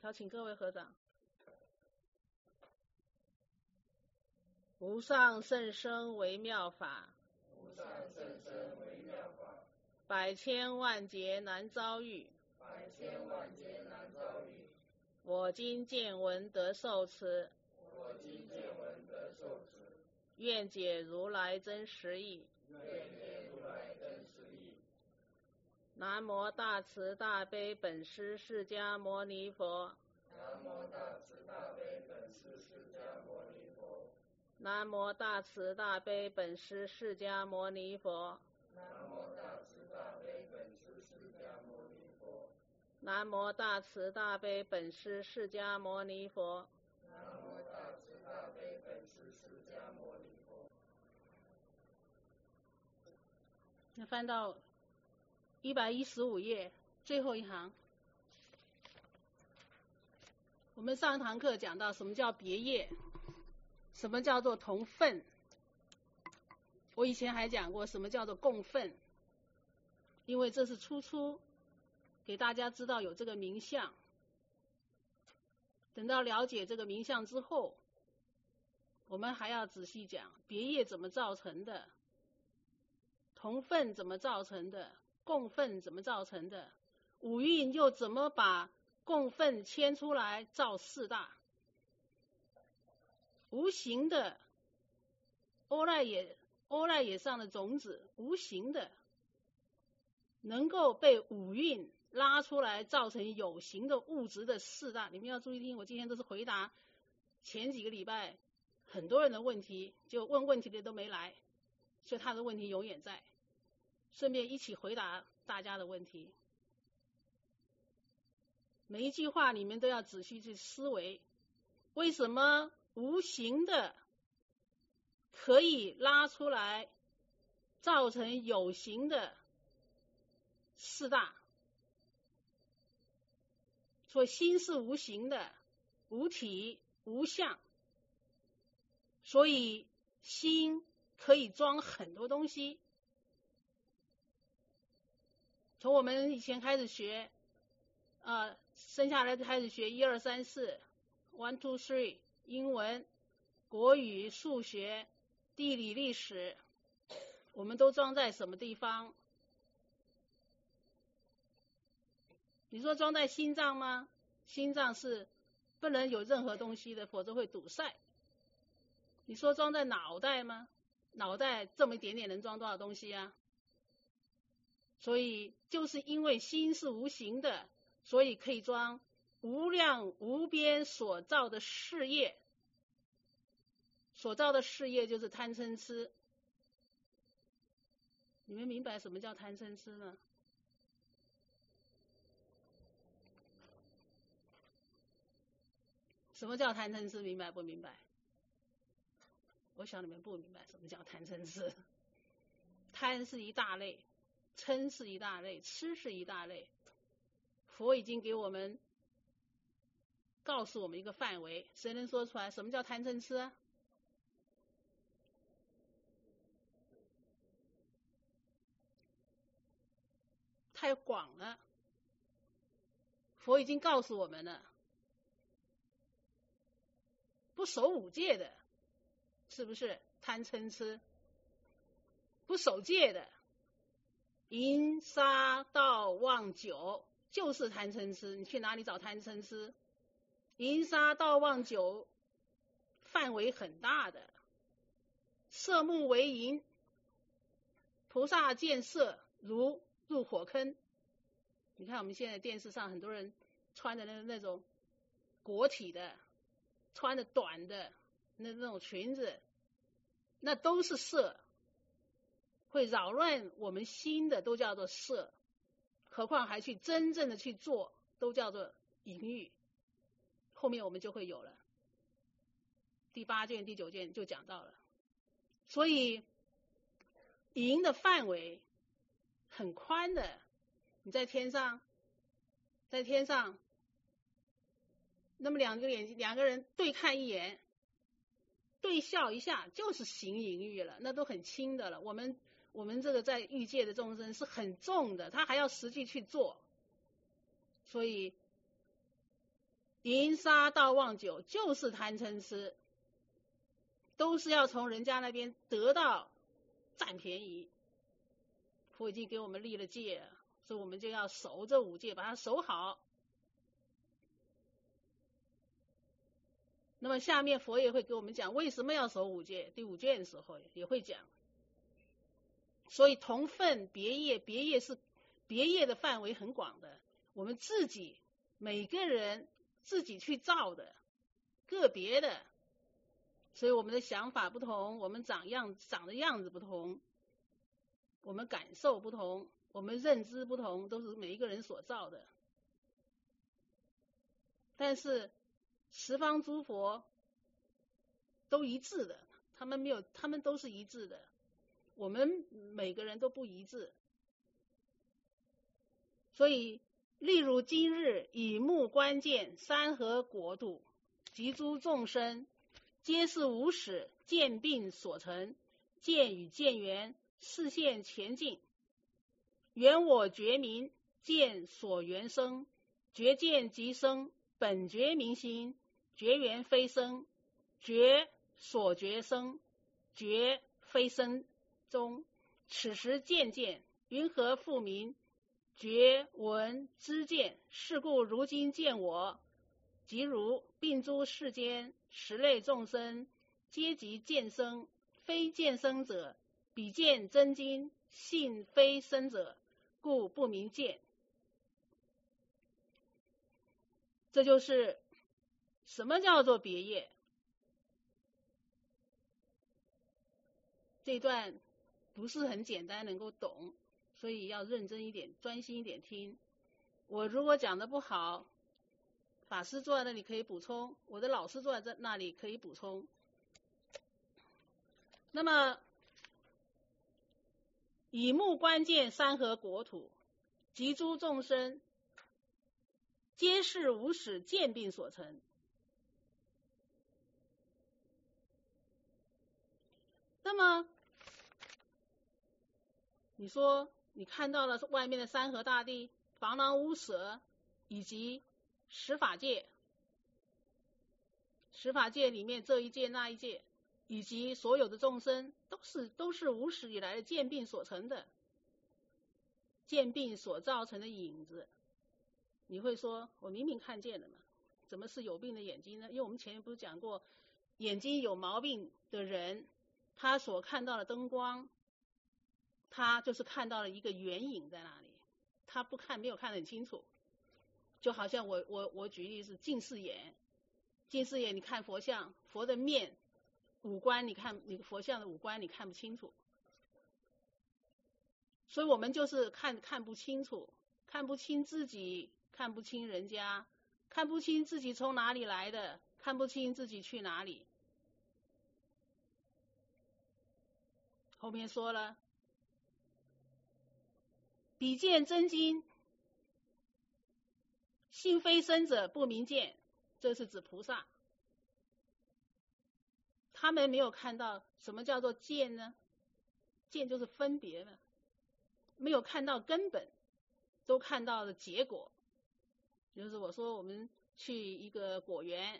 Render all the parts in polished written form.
好，请各位合掌。无上甚深微妙法， 无上甚深微妙法， 百千万劫难遭遇， 百千万劫难遭遇。 我今见闻得受持， 我今见闻得受持， 愿解如来真实义。 愿解如来真实义。 南无大慈大悲本师释迦牟尼佛。 南无大慈大悲本师释迦牟尼佛。 南无大慈大悲本师释迦牟尼佛。 南无大慈大悲本师释迦牟尼佛。 南无大慈大悲本师释迦牟尼佛。 南无大慈大悲本师释迦牟尼佛。 那翻到115页最后一行。我们上一堂课讲到什么叫别业，什么叫做同分。我以前还讲过什么叫做共分，因为这是初给大家知道有这个名相。等到了解这个名相之后，我们还要仔细讲别业怎么造成的，同分怎么造成的，共分怎么造成的，五蕴又怎么把共分牵出来造四大。无形的阿赖耶上的种子，无形的能够被五蕴拉出来造成有形的物质的四大。你们要注意听，我今天都是回答前几个礼拜很多人的问题，就问问题的都没来，所以他的问题永远在，顺便一起回答大家的问题。每一句话你们都要仔细去思维，为什么无形的可以拉出来造成有形的四大？所以心是无形的，无体无相，所以心可以装很多东西。从我们以前开始学生下来就开始学1、2、3、4 1、2、3，英文、国语、数学、地理、历史，我们都装在什么地方？你说装在心脏吗？心脏是不能有任何东西的，否则会堵塞。你说装在脑袋吗？脑袋这么一点点能装多少东西啊？所以就是因为心是无形的，所以可以装无量无边所造的事业。所造的事业就是贪嗔痴。你们明白什么叫贪嗔痴吗？什么叫贪嗔痴？明白不明白？我想你们不明白什么叫贪嗔痴。贪是一大类，嗔是一大类，痴是一大类。佛已经给我们告诉我们一个范围，谁能说出来什么叫贪嗔痴啊？太广了，佛已经告诉我们了。不守五戒的，是不是贪嗔痴？不守戒的，淫杀盗妄酒，就是贪嗔痴。你去哪里找贪嗔痴？淫杀盗妄酒范围很大的，色目为淫，菩萨见色如入火坑。你看我们现在电视上很多人穿的那种裹体的，穿的短的那种裙子，那都是色，会扰乱我们心的都叫做色，何况还去真正的去做，都叫做淫欲。后面我们就会有了，第8卷、第9卷就讲到了。所以淫的范围很宽的。你在天上，那么两个人对看一眼，对笑一下，就是行淫欲了，那都很轻的了。我们这个在欲界的众生是很重的，他还要实际去做。所以淫杀盗妄酒，就是贪嗔痴，都是要从人家那边得到占便宜。佛已经给我们立了戒了，所以我们就要守这五戒，把它守好。那么下面佛也会给我们讲为什么要守五戒，第五戒的时候也会讲。所以同分别业，别业的范围很广的，我们自己每个人自己去造的，个别的，所以我们的想法不同，我们长的样子不同，我们感受不同，我们认知不同，都是每一个人所造的。但是十方诸佛都一致的，他们都是一致的，我们每个人都不一致。所以例如今日以目观见山河国土及诸众生，皆是无始见病所成，见与见缘视现前进，缘我觉明，见所缘生，觉见即生，本觉明心，觉缘非生，觉所觉生，觉非生中，此时见见云何复明？觉闻知见，是故如今见我，即如并诸世间十类众生，皆即见生，非见生者，彼见真经，性非生者，故不明见。这就是什么叫做别业。这段不是很简单能够懂，所以要认真一点，专心一点听。我如果讲的不好，法师坐在那里可以补充，我的老师坐在那里可以补充。那么以目观见山河国土及诸众生，皆是无始见病所成。那么你说你看到了外面的山河大地、防狼污蛇，以及十法界，十法界里面这一界那一界，以及所有的众生，都是无始以来的见病所成的，见病所造成的影子。你会说我明明看见了嘛，怎么是有病的眼睛呢？因为我们前面不是讲过，眼睛有毛病的人，他所看到的灯光，他就是看到了一个圆影在那里，他没有看得很清楚。就好像我举例是近视眼，近视眼你看佛像，佛的面五官，你看你佛像的五官你看不清楚，所以我们就是看不清楚，看不清自己，看不清人家，看不清自己从哪里来的，看不清自己去哪里。后面说了，彼见真经，性非生者不明见，这是指菩萨。他们没有看到什么叫做见呢？见就是分别了，没有看到根本，都看到了结果。就是我说我们去一个果园，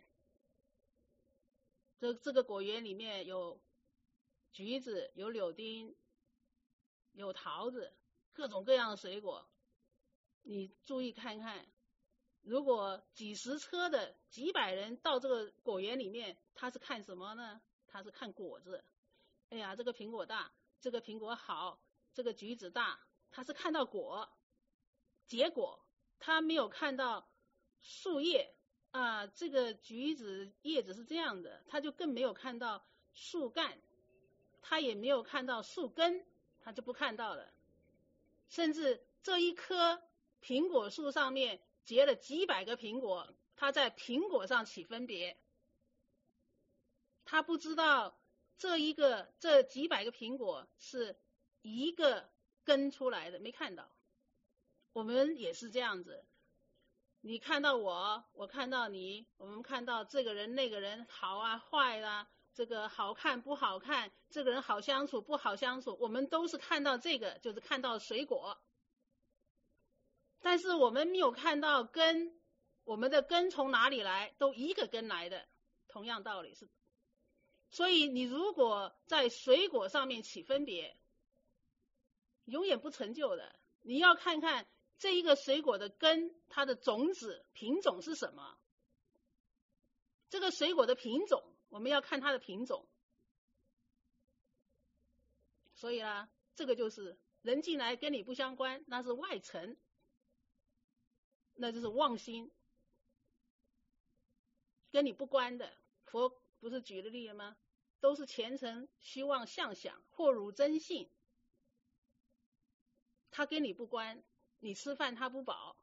这个果园里面有橘子，有柳丁，有桃子，各种各样的水果。你注意看看，如果几十车的几百人到这个果园里面，他是看什么呢？他是看果子。哎呀，这个苹果大，这个苹果好，这个橘子大，他是看到果，结果他没有看到树叶啊，这个橘子叶子是这样的，他就更没有看到树干，他也没有看到树根，他就不看到了。甚至这一棵苹果树上面结了几百个苹果，他在苹果上起分别，他不知道这几百个苹果是一个根出来的，没看到。我们也是这样子，你看到我看到你，我们看到这个人那个人好啊坏啊，这个好看不好看，这个人好相处不好相处，我们都是看到这个，就是看到水果。但是我们没有看到根， 我们的根从哪里来，都一个根来的，同样道理是。所以你如果在水果上面起分别，永远不成就的。你要看看这一个水果的根，它的种子品种是什么。这个水果的品种，我们要看它的品种。所以啊，这个就是人进来跟你不相关，那是外层，那就是妄心，跟你不关的。佛不是举了例了吗？都是前尘虚妄相想，或汝真性，他跟你不关，你吃饭他不饱。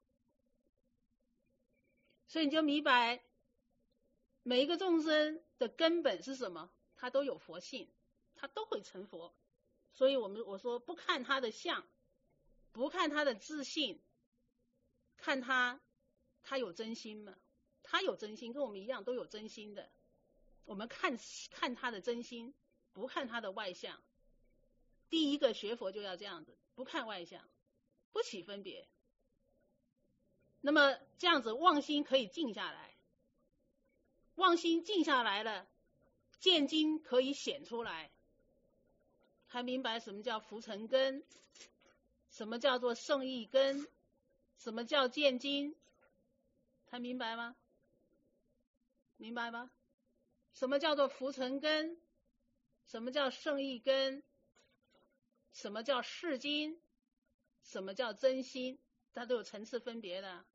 所以你就明白每一个众生的根本是什么，他都有佛性，他都会成佛。所以我说不看他的相，不看他的自信，看他有真心吗？他有真心，跟我们一样都有真心的。我们看他的真心，不看他的外相。第一个学佛就要这样子，不看外相，不起分别。那么这样子妄心可以静下来，妄心静下来了，见经可以显出来。还明白什么叫浮尘根，什么叫做圣意根，什么叫见经，还明白吗？明白吗？什么叫做浮尘根，什么叫圣意根，什么叫世经，什么叫真心，它都有层次分别的。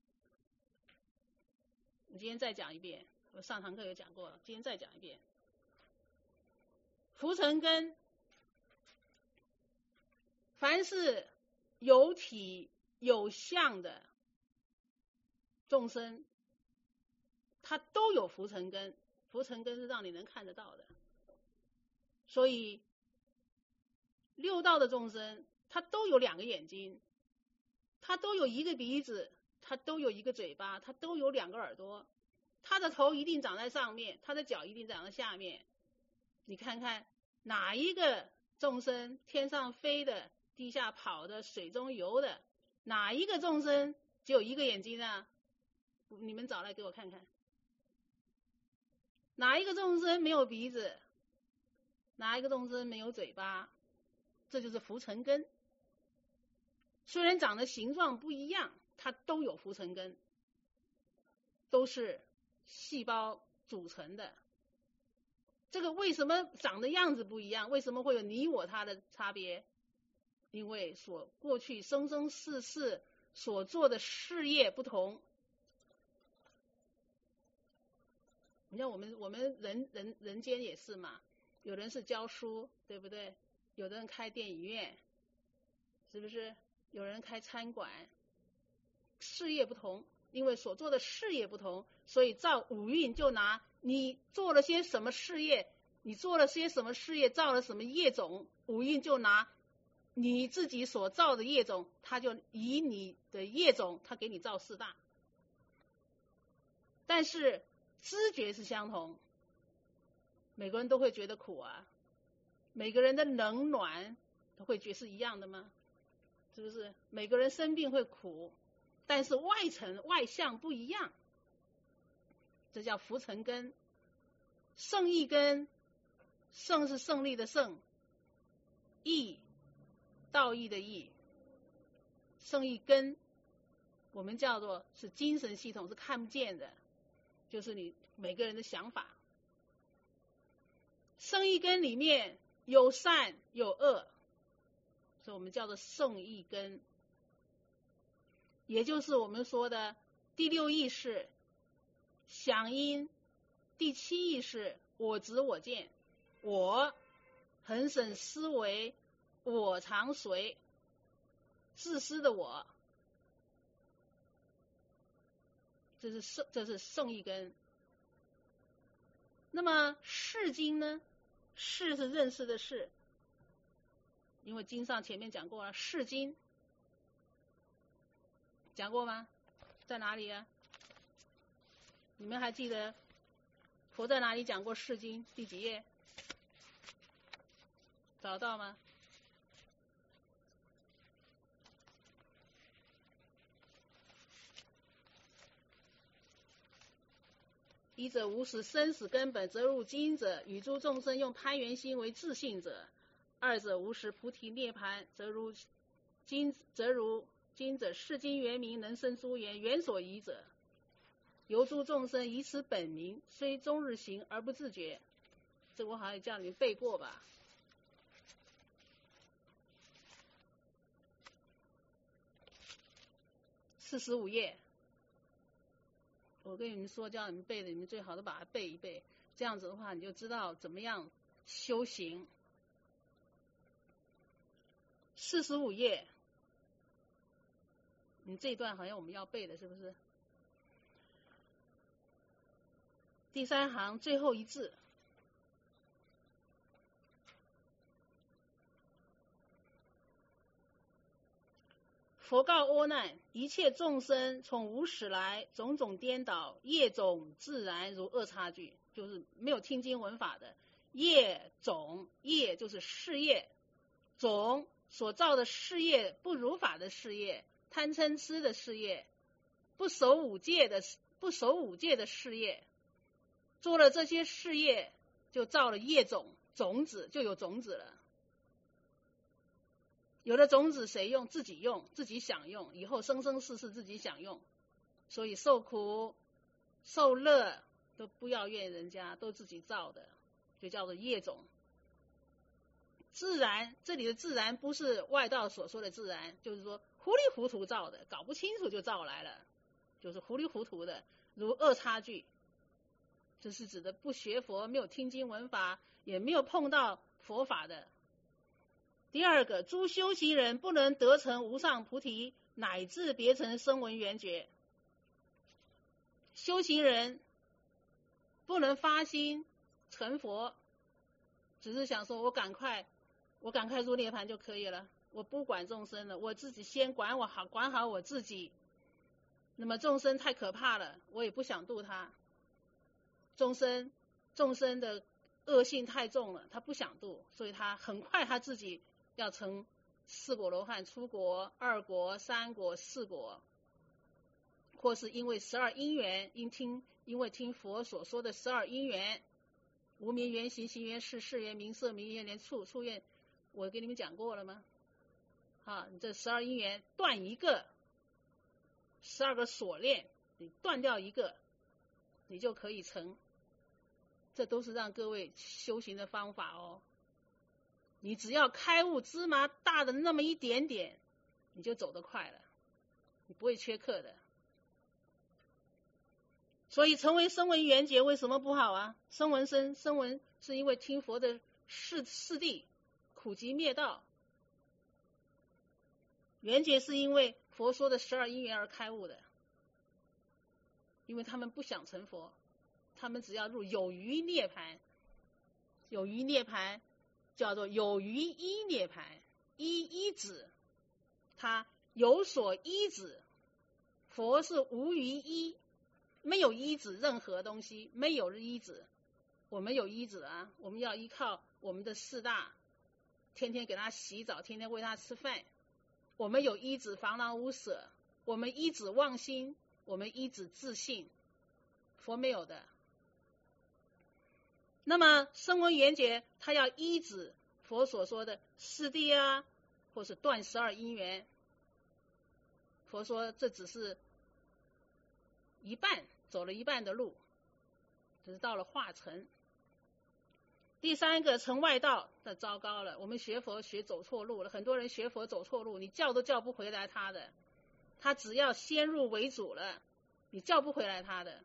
我今天再讲一遍，我上堂课有讲过了，今天再讲一遍。浮尘根，凡是有体有相的众生，他都有浮尘根。浮尘根是让你能看得到的。所以六道的众生，他都有两个眼睛，他都有一个鼻子，他都有一个嘴巴，他都有两个耳朵，他的头一定长在上面，他的脚一定长在下面。你看看哪一个众生，天上飞的，地下跑的，水中游的，哪一个众生只有一个眼睛啊？你们找来给我看看。哪一个众生没有鼻子？哪一个众生没有嘴巴？这就是浮尘根。虽然长得形状不一样，它都有浮尘根，都是细胞组成的。这个为什么长的样子不一样？为什么会有你我他的差别？因为过去生生世世所做的事业不同。你看我们人间也是嘛，有人是教书，对不对？有的人开电影院，是不是？有人开餐馆，事业不同，因为所做的事业不同，所以造五蕴就拿你做了些什么事业，你做了些什么事业，造了什么业种，五蕴就拿你自己所造的业种，他就以你的业种，他给你造四大。但是知觉是相同，每个人都会觉得苦啊，每个人的冷暖都会觉是一样的吗？是不是？每个人生病会苦，但是外层外相不一样，这叫浮尘根。胜义根，胜是胜利的胜，义道义的义，胜义根我们叫做是精神系统，是看不见的，就是你每个人的想法。胜义根里面有善有恶，所以我们叫做胜义根，也就是我们说的第六意识响应，第七意识我执我见，我恒审思维，我常随，自私的我，这是胜义根。那么识经呢？识是认识的识，因为经上前面讲过了，识经讲过吗？在哪里啊？你们还记得佛在哪里讲过识经？第几页？找到吗？ 一者无始生死根本，则入经者，与诸众生用攀缘心为自信者；二者无始菩提涅盘，则如经者是经原名，能生诸缘，缘所依者。由诸众生以此本名，虽终日行而不自觉。这我好像叫你们背过吧。45页，我跟你们说，叫你们背的，你们最好都把它背一背。这样子的话，你就知道怎么样修行。45页，你这一段好像我们要背的，是不是？第3行最后一字。佛告阿难：一切众生从无始来，种种颠倒，业种自然如恶差距，就是没有听经闻法的业种。业就是事业，种所造的事业，不如法的事业，贪嗔痴的事业，不守五戒的事业，做了这些事业，就造了业种，种子就有种子了。有的种子谁用？自己用，自己享用，以后生生世世自己享用。所以受苦受乐都不要怨人家，都自己造的，就叫做业种。自然，这里的自然不是外道所说的自然，就是说糊里糊涂造的，搞不清楚就造来了，就是糊里糊涂的，如恶差距。这是指的不学佛，没有听经闻法，也没有碰到佛法的。第二个，诸修行人不能得成无上菩提，乃至别成声闻缘觉。修行人不能发心成佛，只是想说我赶快入涅盘就可以了，我不管众生了，我自己先管好我自己。那么众生太可怕了，我也不想度他。众生的恶性太重了，他不想度，所以他很快他自己要成4果罗汉，出国、2果、3果、4果，或是因为12因缘，因为听佛所说的12因缘，无明缘行，行缘事，事缘名色，名缘连处，处缘我给你们讲过了吗？你这12因缘断一个，12个锁链你断掉一个，你就可以成。这都是让各位修行的方法哦。你只要开悟芝麻大的那么一点点，你就走得快了，你不会缺课的。所以成为声闻缘觉为什么不好啊？声闻是因为听佛的事谛，苦集灭道。缘觉是因为佛说的12因缘而开悟的，因为他们不想成佛，他们只要入有余涅盘。有余涅盘叫做有余依涅盘，依止，他有所依止。佛是无余依，没有依止任何东西，没有依止。我们有依止啊，我们要依靠我们的4大，天天给他洗澡，天天喂他吃饭。我们有依止防狼无舍，我们依止妄心，我们依止自信。佛没有的。那么声闻缘觉他要依止佛所说的四谛啊，或是断12因缘。佛说这只是一半，走了一半的路，只是到了化成。第3个成外道，那糟糕了，我们学佛学走错路了。很多人学佛走错路，你叫都叫不回来他的，他只要先入为主了，你叫不回来他的。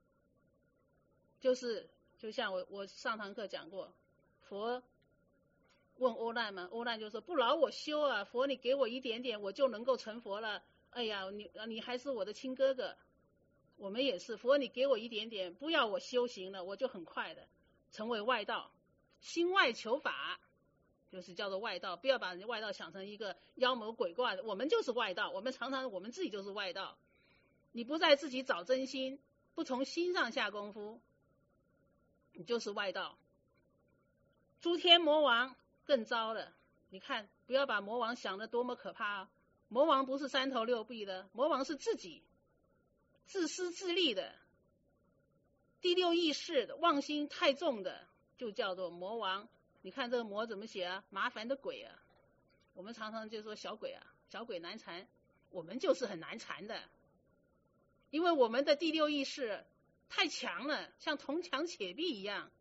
就像我上堂课讲过，佛问阿难嘛，阿难就说不劳我修啊，佛你给我一点点，我就能够成佛了。哎呀，你还是我的亲哥哥。我们也是，佛你给我一点点，不要我修行了，我就很快的成为外道。心外求法就是叫做外道，不要把人家外道想成一个妖魔鬼怪的，我们就是外道，我们常常我们自己就是外道。你不在自己找真心，不从心上下功夫，你就是外道。诸天魔王更糟了，你看不要把魔王想得多么可怕啊！魔王不是3头6臂的，魔王是自己自私自利的， 第六意识的妄心太重的，就叫做魔王。你看这个魔怎么写啊？麻烦的鬼啊！我们常常就说小鬼啊，小鬼难缠，我们就是很难缠的，因为我们的第六意识太强了，像铜墙铁壁一样。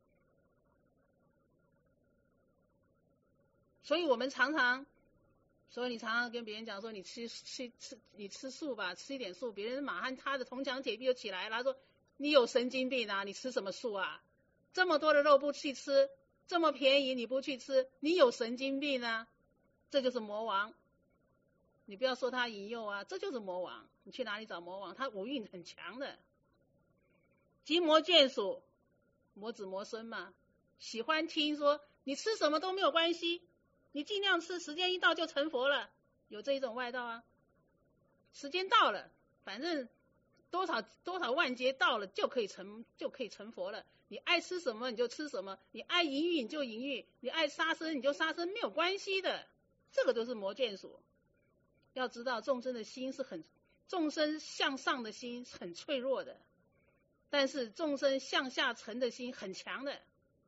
所以你常常跟别人讲说你吃素吧，吃一点素，别人马上他的铜墙铁壁就起来了，他说你有神经病啊，你吃什么素啊？这么多的肉不去吃，这么便宜你不去吃，你有神经病啊！这就是魔王。你不要说他引诱啊，这就是魔王。你去哪里找魔王？他五蕴很强的。即魔眷属，魔子魔孙嘛，喜欢听说你吃什么都没有关系，你尽量吃，时间一到就成佛了，有这一种外道啊。时间到了，反正多少万劫到了就可以成佛了。你爱吃什么你就吃什么，你爱淫欲你就淫欲，你爱杀生你就杀生，没有关系的。这个都是魔眷属。要知道众生向上的心是很脆弱的，但是众生向下沉的心很强的。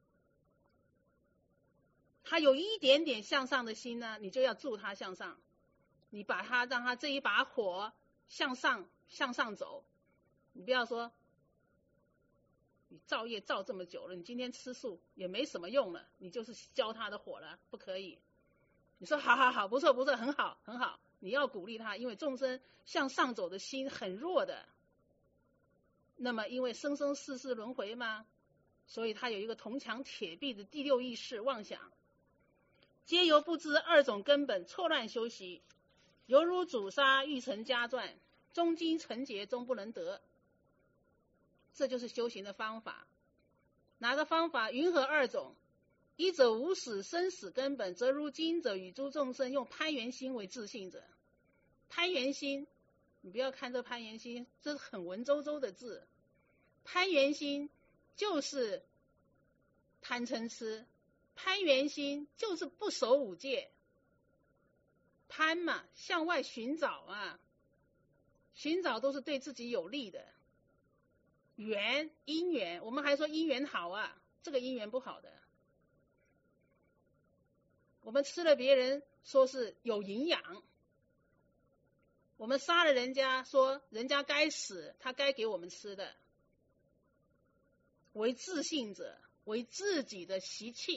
他有一点点向上的心呢，你就要助他向上，你让他这一把火向上走。你不要说你造业造这么久了，你今天吃素也没什么用了，你就是浇他的火了，不可以。你说好，不错，很好，你要鼓励他，因为众生向上走的心很弱的。那么因为生生世世轮回嘛，所以他有一个铜墙铁壁的第六意识妄想，皆由不知二种根本，错乱修习，犹如主杀欲成家传，终经成劫终不能得。这就是修行的方法。哪个方法？云何二种？一者无始生死根本，则如今者与诸众生用攀缘心为自性者。攀缘心，你不要看这攀缘心，这是很文绉绉的字。攀缘心就是贪嗔痴，攀缘心就是不守五戒。攀嘛，向外寻找啊，寻找都是对自己有利的。缘，因缘，我们还说因缘好啊，这个因缘不好的。我们吃了别人说是有营养，我们杀了人家说人家该死，他该给我们吃的。为自性者，为自己的习气。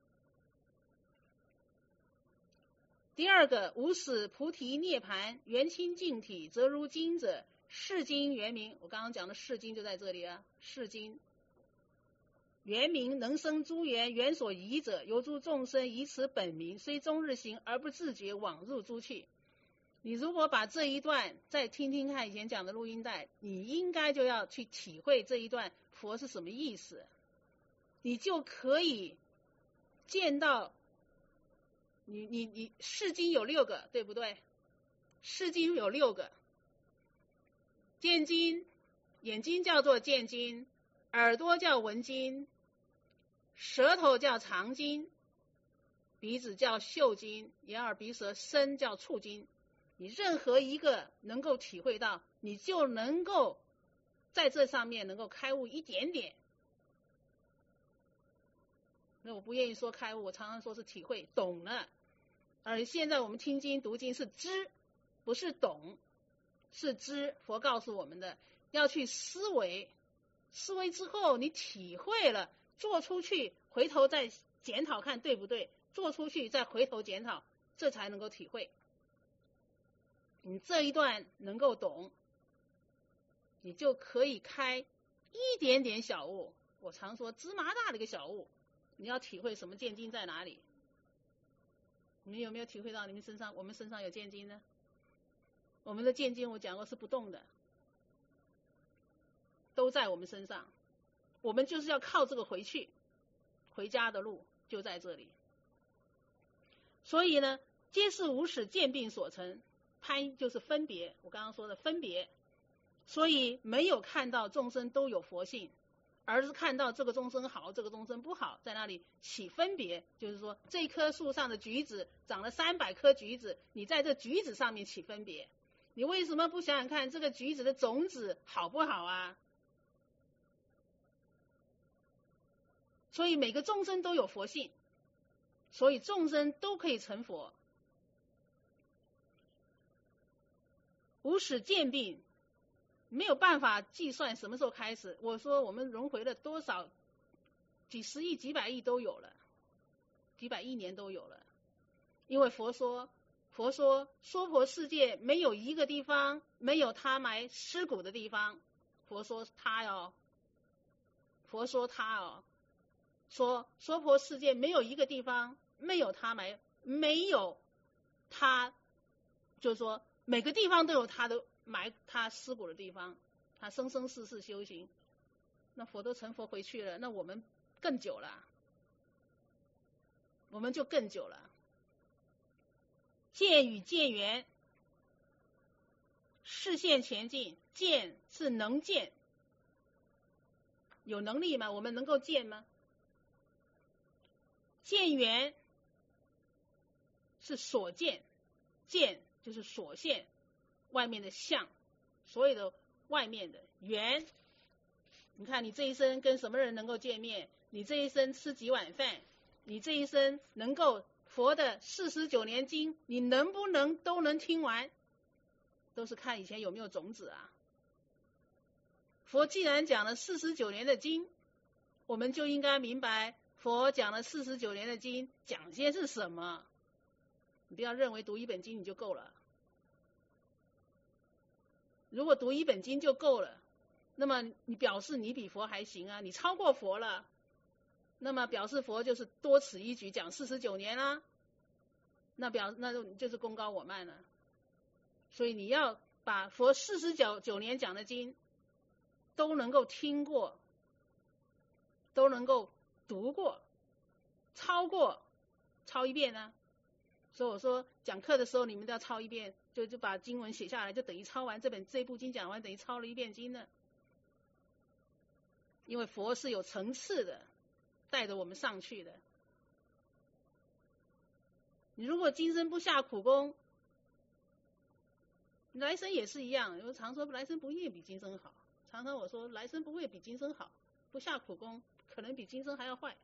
第二个，无始菩提涅盘圆清净体，则如今者，世经原名。我刚刚讲的世经就在这里啊，世经原名能生诸缘，缘所宜者，由诸众生以此本名，虽终日行而不自觉，往入诸趣。你如果把这一段再听听看以前讲的录音带，你应该就要去体会这一段佛是什么意思，你就可以见到你世经有6个，对不对？世经有6个，见经，眼睛叫做见经，耳朵叫闻经，舌头叫尝经，鼻子叫嗅经，眼耳鼻舌身叫触经。你任何一个能够体会到，你就能够在这上面能够开悟一点点。那我不愿意说开悟，我常常说是体会，懂了。而现在我们听经读经是知，不是懂，是知。佛告诉我们的，要去思维，思维之后你体会了，做出去，回头再检讨看对不对，做出去再回头检讨，这才能够体会。你这一段能够懂，你就可以开一点点小悟。我常说芝麻大的一个小悟，你要体会什么见经在哪里。你们有没有体会到我们身上有见经呢？我们的见经我讲过是不动的，都在我们身上，我们就是要靠这个回去，回家的路就在这里。所以呢，皆是无始见病所成，攀就是分别，我刚刚说的分别，所以没有看到众生都有佛性，而是看到这个众生好，这个众生不好，在那里起分别。就是说这棵树上的橘子长了300颗橘子，你在这橘子上面起分别，你为什么不想想看这个橘子的种子好不好啊？ 所以每个众生都有佛性，所以众生都可以成佛。无始渐并，没有办法计算什么时候开始。我说我们轮回了多少，几十亿、几百亿都有了，几百亿年都有了。因为佛说娑婆世界没有一个地方没有他埋尸骨的地方。佛说他说娑婆世界没有一个地方没有他埋，没有他，就是说每个地方都有他的埋他尸骨的地方。他生生世世修行，那佛都成佛回去了，那我们更久了，我们就更久了。见与见缘，视线前进。见是能见，有能力吗？我们能够见吗？见缘是所见，见就是所现外面的相，所有的外面的缘。你看你这一生跟什么人能够见面，你这一生吃几碗饭，你这一生能够佛的49年经你能不能都能听完，都是看以前有没有种子啊。佛既然讲了49年的经，我们就应该明白佛讲了49年的经讲些是什么。你不要认为读一本经你就够了，如果读一本经就够了，那么你表示你比佛还行啊，你超过佛了，那么表示佛就是多此一举讲49年啦，那就是功高我慢了。所以你要把佛49年讲的经都能够听过，都能够读过，抄一遍呢。所以我说讲课的时候你们都要抄一遍，就把经文写下来，就等于抄完这部经讲完，等于抄了一遍经呢。因为佛是有层次的，带着我们上去的。你如果今生不下苦功，来生也是一样。我常说来生不会比今生好，常常我说来生不会比今生好，不下苦功可能比今生还要坏。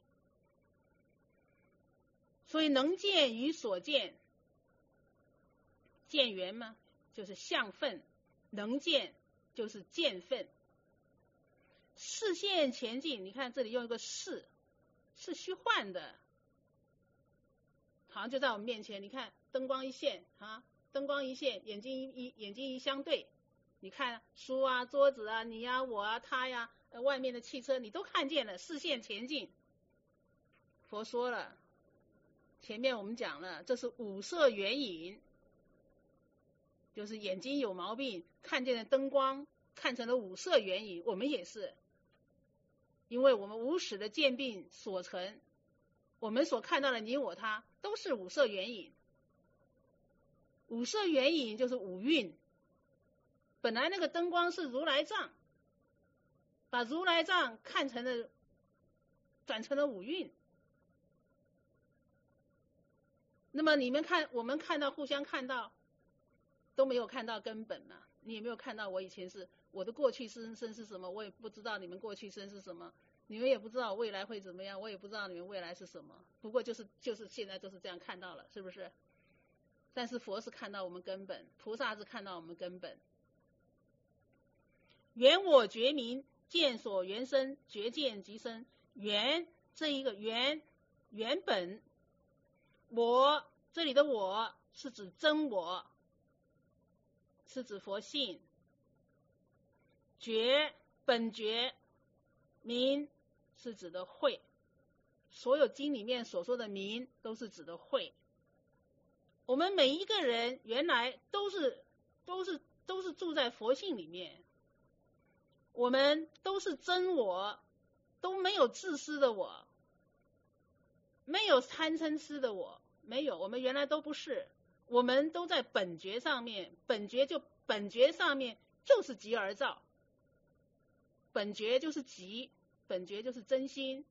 所以能见与所见，见缘嘛就是相分，能见就是见分。视线前进，你看这里用一个视，是虚幻的，好像就在我们面前。你看灯光一现啊，灯光一现，眼睛一相对，你看书啊、桌子啊、你啊、我啊、他呀、外面的汽车，你都看见了。视线前进，佛说了，前面我们讲了，这是五色缘影，就是眼睛有毛病，看见了灯光，看成了五色缘影。我们也是，因为我们无始的见病所成，我们所看到的你我他都是五色缘影。五色缘影就是五蕴，本来那个灯光是如来藏，把如来藏看成了转成了五蕴。那么你们看，我们看到互相看到都没有看到根本嘛？你也没有看到我以前是我的过去生是什么，我也不知道你们过去生是什么，你们也不知道未来会怎么样，我也不知道你们未来是什么。不过就是现在就是这样看到了，是不是？但是佛是看到我们根本，菩萨是看到我们根本。缘我觉明，见所缘生，觉见即生。缘这一个缘本，我这里的我是指真我，是指佛性。觉本觉明是指的慧，所有经里面所说的明都是指的慧。我们每一个人原来都是住在佛性里面，我们都是真我，都没有自私的我，没有贪嗔痴的我，没有，我们原来都不是，我们都在本觉上面。本觉上面就是即而造，本觉就是即，本觉就是真心，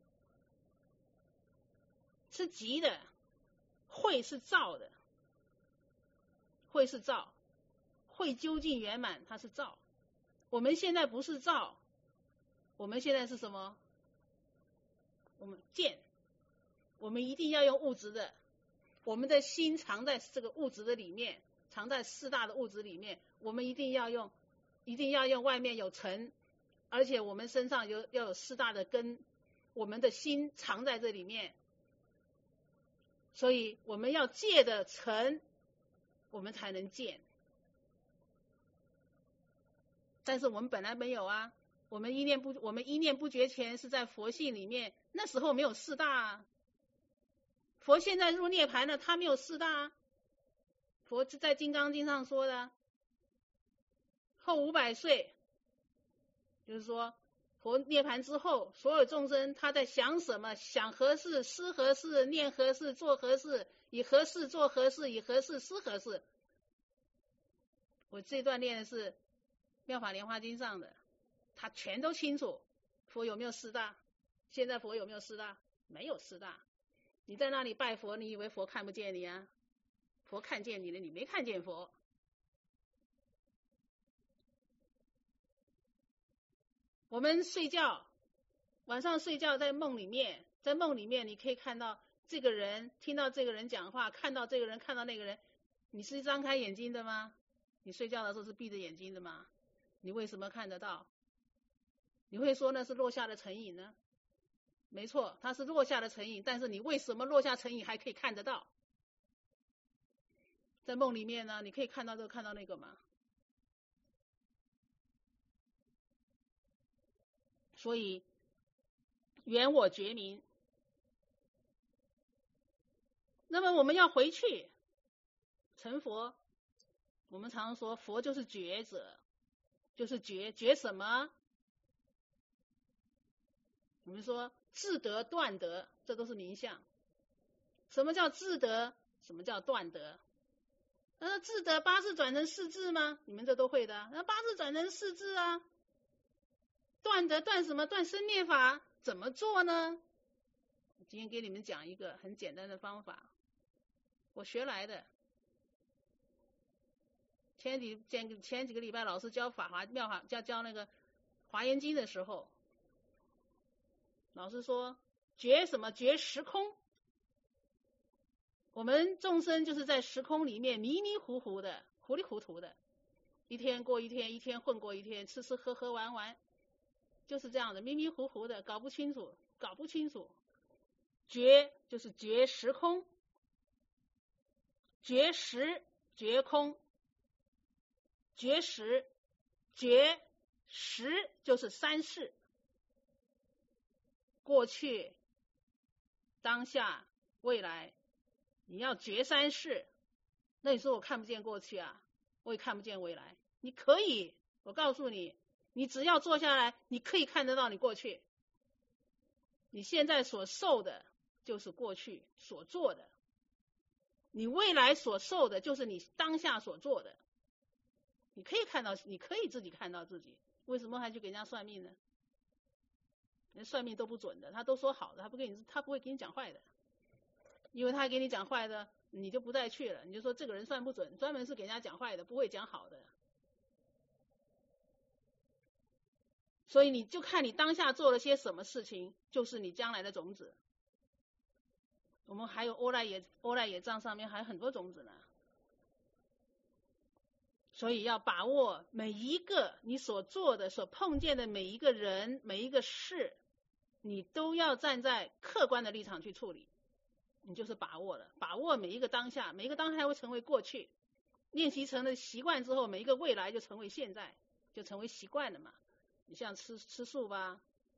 是即的，慧是造的，慧是造，慧究竟圆满，它是造。我们现在不是造，我们现在是什么？ 我们见，我们一定要用物质的，我们的心藏在这个物质的里面，藏在四大的物质里面，我们一定要用外面有尘，而且我们身上要有四大的根，我们的心藏在这里面，所以我们要借的尘，我们才能见。但是我们本来没有啊，我们一念不觉前是在佛性里面，那时候没有四大啊。佛现在入涅盘了，他没有四大啊。佛在《金刚经》上说的，后500岁，就是说佛涅盘之后，所有众生他在想什么，想何事，思何事，念何事，做何事，以何事做何事，以何事思何事。我这段念的是《妙法莲华经》上的，他全都清楚。佛有没有四大？现在佛有没有四大？没有四大。你在那里拜佛，你以为佛看不见你啊？佛看见你了，你没看见佛。我们睡觉，晚上睡觉在梦里面，在梦里面你可以看到这个人，听到这个人讲话，看到这个人，看到那个人。你是张开眼睛的吗？你睡觉的时候是闭着眼睛的吗？你为什么看得到？你会说那是落下的尘影呢？没错，它是落下的尘影，但是你为什么落下尘影还可以看得到？在梦里面呢，你可以看到这个看到那个嘛。所以圆我觉明。那么我们要回去成佛，我们常说佛就是觉者，就是觉什么？我们说智得断得，这都是名相。什么叫智得？什么叫断得？那智得八字转成四智吗？你们这都会的。那八字转成四智啊。断得断什么？断生灭法，怎么做呢？我今天给你们讲一个很简单的方法，我学来的。前几个礼拜老师教妙法教那个华严经的时候，老师说觉什么？觉时空。我们众生就是在时空里面迷迷糊糊的，糊里糊涂的，一天过一天，一天混过一天，吃吃喝喝玩玩，就是这样的，迷迷糊糊的，搞不清楚。觉就是觉时空，觉时觉空，觉时就是三世，过去、当下、未来。你要觉三世，那你说我看不见过去啊，我也看不见未来。你可以，我告诉你，你只要坐下来，你可以看得到你过去。你现在所受的就是过去所做的，你未来所受的就是你当下所做的。你可以看到，你可以自己看到自己，为什么还去给人家算命呢？人算命都不准的，他都说好的，他不会给你讲坏的。因为他给你讲坏的，你就不再去了，你就说这个人算不准，专门是给人家讲坏的，不会讲好的。所以你就看你当下做了些什么事情，就是你将来的种子。我们还有欧赖耶藏上面还有很多种子呢。所以要把握每一个你所做的、所碰见的每一个人、每一个事，你都要站在客观的立场去处理。你就是把握了，把握每一个当下，每一个当下会成为过去，练习成了习惯之后，每一个未来就成为现在，就成为习惯了嘛。你像吃素吧，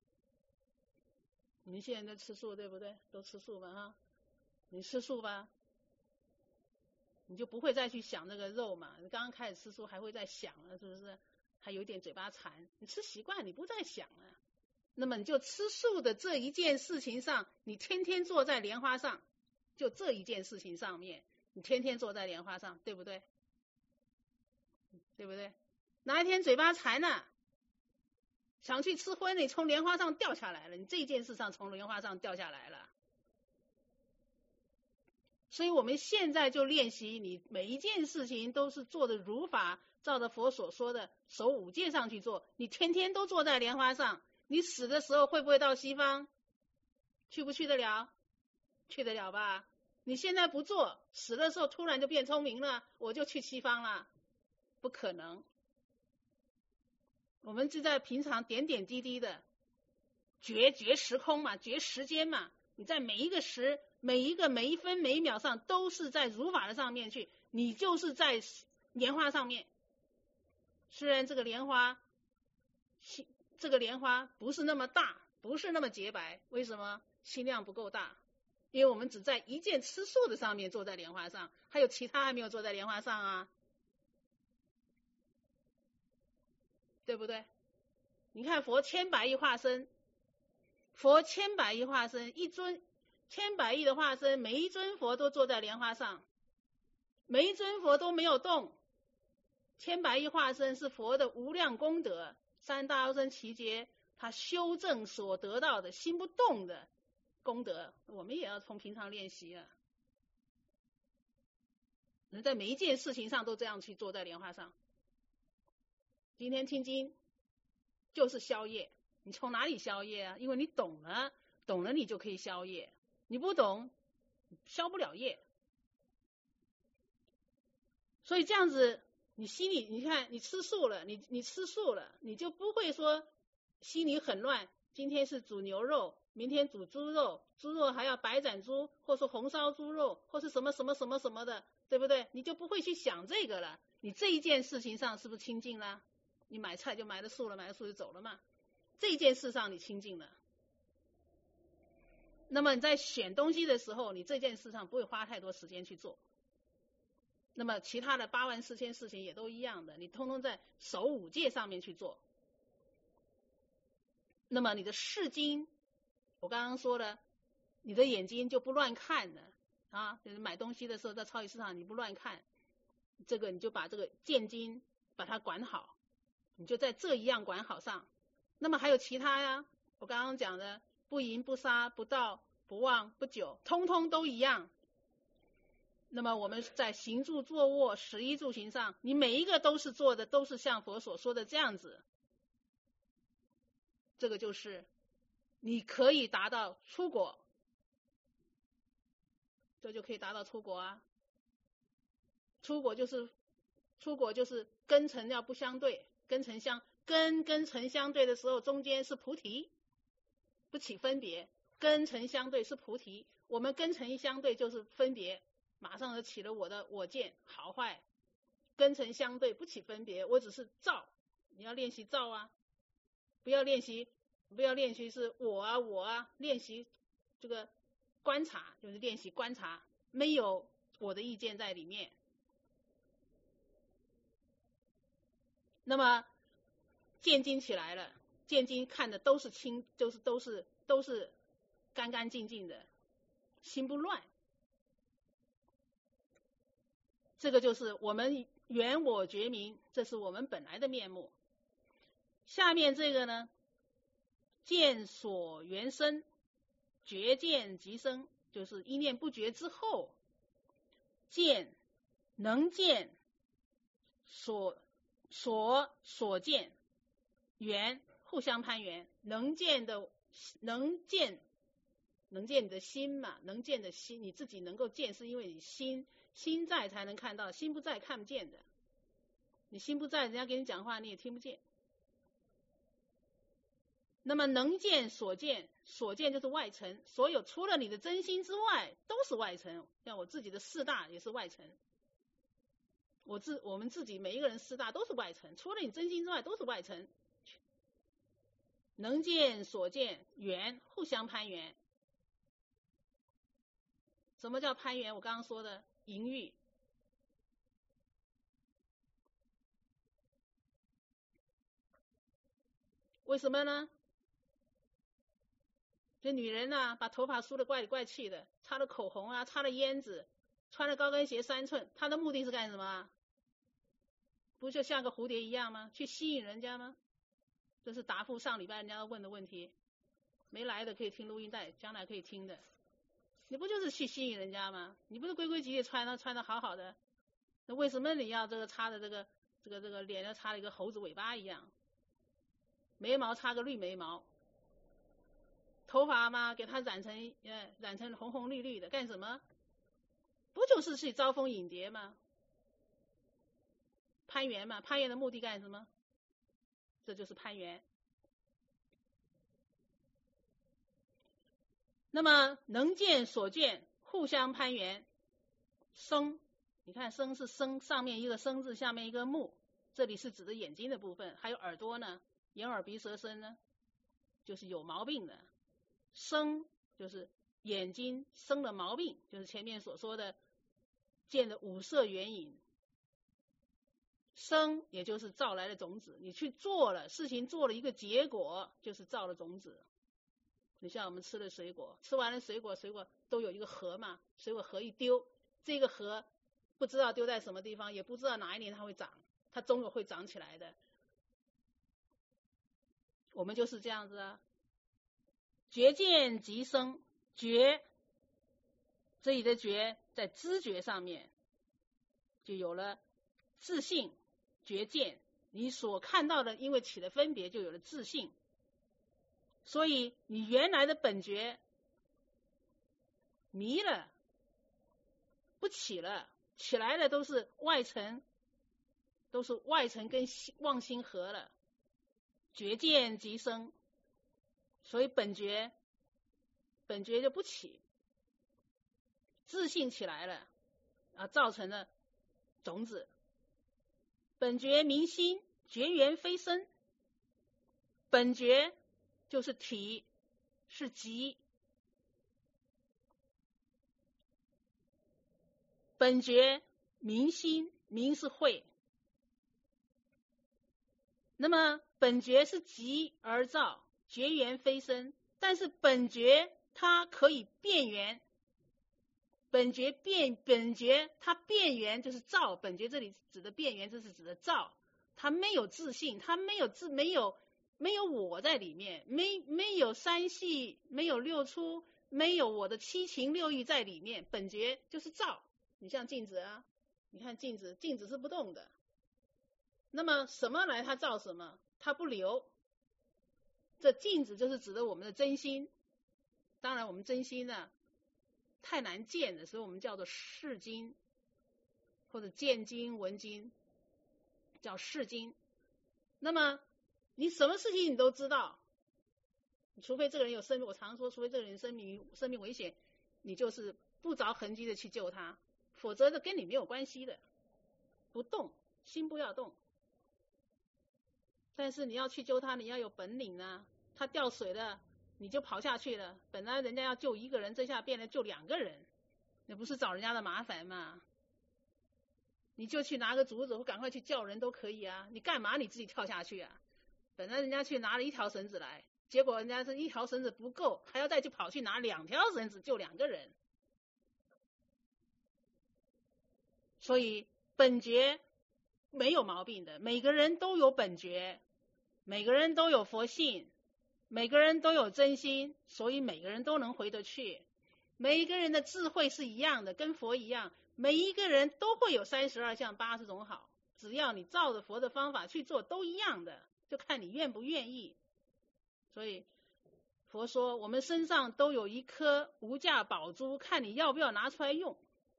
你们现在都吃素对不对？都吃素吧哈，你吃素吧，你就不会再去想那个肉嘛。你刚刚开始吃素还会再想了，是不是？还有一点嘴巴馋，你吃习惯，你不再想了。那么你就吃素的这一件事情上，你天天坐在莲花上。就这一件事情上面，你天天坐在莲花上，对不对？对不对？哪一天嘴巴馋了，想去吃荤，你从莲花上掉下来了，你这件事上从莲花上掉下来了。所以我们现在就练习，你每一件事情都是做的如法，照着佛所说的守5戒上去做。你天天都坐在莲花上，你死的时候会不会到西方？ 去不去得了？去得了吧？你现在不做，死的时候突然就变聪明了，我就去西方了，不可能。我们就在平常点点滴滴的觉时空嘛，觉时间嘛，你在每一个时、每一分每一秒上都是在如法的上面去，你就是在莲花上面。虽然这个莲花不是那么大，不是那么洁白，为什么？心量不够大，因为我们只在一件吃素的上面坐在莲花上，还有其他还没有坐在莲花上啊，对不对？你看佛千百亿化身，一尊千百亿的化身，每一尊佛都坐在莲花上，每一尊佛都没有动。千百亿化身是佛的无量功德，三大阿僧祇劫他修正所得到的心不动的功德，我们也要从平常练习啊。能在每一件事情上都这样去坐在莲花上。今天听经就是消业，你从哪里消业啊？因为你懂了你就可以消业，你不懂消不了业。所以这样子你心里，你看你吃素了，你吃素了，你就不会说心里很乱，今天是煮牛肉，明天煮猪肉，猪肉还要白斩猪，或是红烧猪肉，或是什么什么什么什么的，对不对？你就不会去想这个了，你这一件事情上是不是清净了？你买菜就买了素了，买了素就走了嘛，这一件事上你清净了。那么你在选东西的时候，你这件事上不会花太多时间去做。那么其他的84000事情也都一样的，你通通在守5戒上面去做。那么你的视经，我刚刚说了，你的眼睛就不乱看了啊，就是买东西的时候在超级市场你不乱看，这个你就把这个见经把它管好，你就在这一样管好上。那么还有其他呀，我刚刚讲的不淫不杀不盗不妄不酒，通通都一样。那么我们在行住坐卧食衣住行上，你每一个都是做的都是像佛所说的这样子，这个就是你可以达到出果，这就可以达到出果啊。出果就是根尘要不相对，根尘相对的时候，中间是菩提，不起分别，根尘相对是菩提，我们根尘一相对就是分别，马上就起了我见好坏。根尘相对不起分别，我只是照，你要练习照啊，不要练习是我啊，练习这个观察，就是练习观察，没有我的意见在里面。那么见经起来了，见经看的都是清，就是都是干干净净的，心不乱。这个就是我们圆我觉明，这是我们本来的面目。下面这个呢，见所缘生，觉见即生，就是一念不觉之后，能见所见缘互相攀缘，能见你的心嘛，能见的心，你自己能够见，是因为你心在才能看到，心不在看不见的。你心不在，人家给你讲话你也听不见。那么能见所见就是外尘，所有除了你的真心之外都是外尘。像我自己的4大也是外尘，我们自己每一个人4大都是外尘，除了你真心之外都是外尘。能见所见缘互相攀缘。什么叫攀缘？我刚刚说的淫欲。为什么呢？这女人啊，把头发梳得怪里怪气的，擦了口红啊，擦了胭脂，穿了高跟鞋3寸，她的目的是干什么？不就像个蝴蝶一样吗？去吸引人家吗？这是答复上礼拜人家问的问题，没来的可以听录音带，将来可以听的。你不就是去吸引人家吗？你不是规规矩矩穿的好好的，那为什么你要这个擦的这个脸上擦了一个猴子尾巴一样，眉毛擦个绿眉毛， 头发嘛，给它染成红红绿绿的，干什么？不就是去招蜂引蝶吗？攀援嘛，攀援的目的干什么？这就是攀援。那么能见所见互相攀援，生，你看生是生，上面一个生字，下面一个目，这里是指的眼睛的部分，还有耳朵呢，眼耳鼻舌身呢，就是有毛病的。生就是眼睛生了毛病，就是前面所说的见的五色缘影。生也就是造来的种子，你去做了事情，做了一个结果，就是造了种子。你像我们吃的水果，吃完了水果都有一个核嘛，水果核一丢，这个核不知道丢在什么地方，也不知道哪一年它会长，它终有会长起来的。我们就是这样子啊。觉见即生，觉，这里的觉在知觉上面就有了自性觉见，你所看到的因为起了分别就有了自性，所以你原来的本觉迷了，不起了，起来的都是外尘跟妄心合了，觉见即生，所以本觉就不起，自性起来了啊，造成了种子。本觉明心，觉缘非身，本觉就是体，是即，本觉明心，明是慧，那么本觉是即而造，觉缘非身，但是本觉它可以变缘，本觉它变缘就是造，本觉这里指的变缘，这是指的造，它没有自性，它没有我在里面，没有三系，没有六出，没有我的七情六欲在里面，本觉就是造。你像镜子啊，你看镜子是不动的，那么什么来它造什么，它不留，这镜子就是指的我们的真心。当然我们真心呢太难见的，所以我们叫做视经，或者见经闻经，叫视经。那么你什么事情你都知道，除非这个人有生命，我常说除非这个人生命危险，你就是不着痕迹的去救他，否则的跟你没有关系的，不动，心不要动。但是你要去救他，你要有本领啊，他掉水了你就跑下去了，本来人家要救一个人，这下变成救2个人，那不是找人家的麻烦吗？你就去拿个竹子或赶快去叫人都可以啊，你干嘛你自己跳下去啊？本来人家去拿了1条绳子来，结果人家是1条绳子不够，还要再去跑去拿2条绳子救2个人。所以本觉没有毛病的，每个人都有本觉，每个人都有佛性，每个人都有真心，所以每个人都能回得去。每一个人的智慧是一样的，跟佛一样，每一个人都会有32相80种好，只要你照着佛的方法去做都一样的，就看你愿不愿意。所以佛说我们身上都有一颗无价宝珠，看你要不要拿出来用。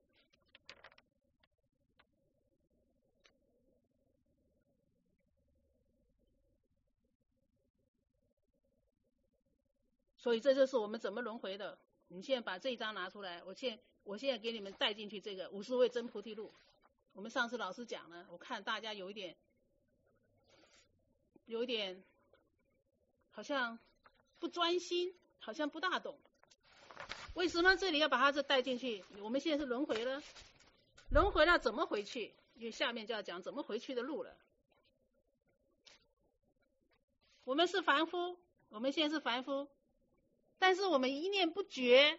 所以这就是我们怎么轮回的。你现在把这一章拿出来，我现在给你们带进去这个50位真菩提录。我们上次老师讲了，我看大家有一点好像不专心，好像不大懂。为什么这里要把它这带进去？我们现在是轮回了，轮回了怎么回去？因为下面就要讲怎么回去的路了。我们是凡夫，我们现在是凡夫，但是我们一念不觉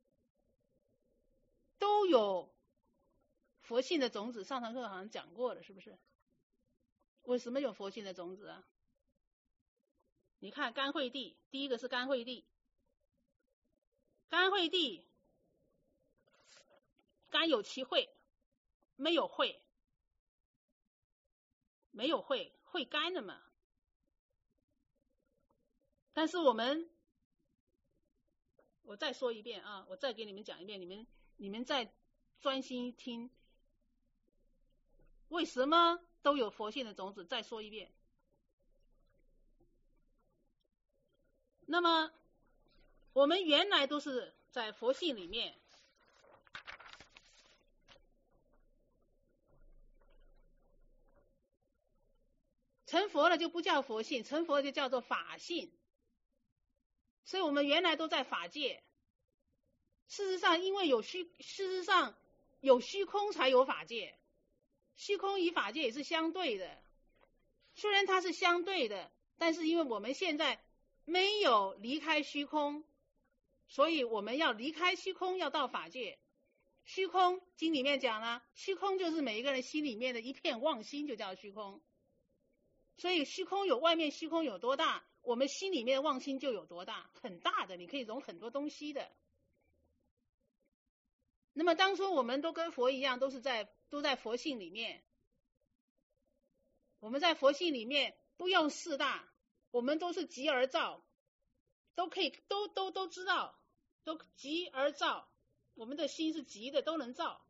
都有佛性的种子，上堂课好像讲过了，是不是？为什么有佛性的种子啊？你看甘惠地，第一个是甘惠地，甘惠地甘有其慧，没有慧，慧甘的嘛。但是我们我再说一遍啊，我再给你们讲一遍，你们再专心听，为什么都有佛性的种子？再说一遍。那么我们原来都是在佛性里面，成佛了就不叫佛性，成佛就叫做法性。所以我们原来都在法界。事实上，因为事实上有虚空才有法界，虚空与法界也是相对的。虽然它是相对的，但是因为我们现在没有离开虚空，所以我们要离开虚空，要到法界。虚空经里面讲了，虚空就是每一个人心里面的一片妄心，就叫虚空。所以虚空有外面虚空有多大，我们心里面的妄心就有多大，很大的，你可以容很多东西的。那么当初我们都跟佛一样，都在佛性里面。我们在佛性里面不用四大，我们都是即而造，都可以都知道，都即而造。我们的心是即的，都能造。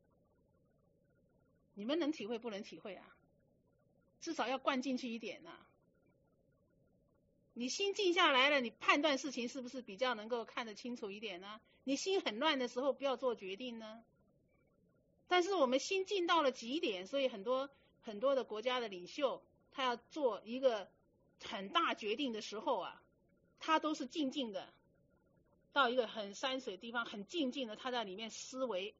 你们能体会不能体会啊？至少要灌进去一点啊。你心静下来了，你判断事情是不是比较能够看得清楚一点呢？你心很乱的时候不要做决定呢。但是我们心静到了极点，所以很多的国家的领袖，他要做一个很大决定的时候啊，他都是静静的，到一个很山水的地方，很静静的，他在里面思维。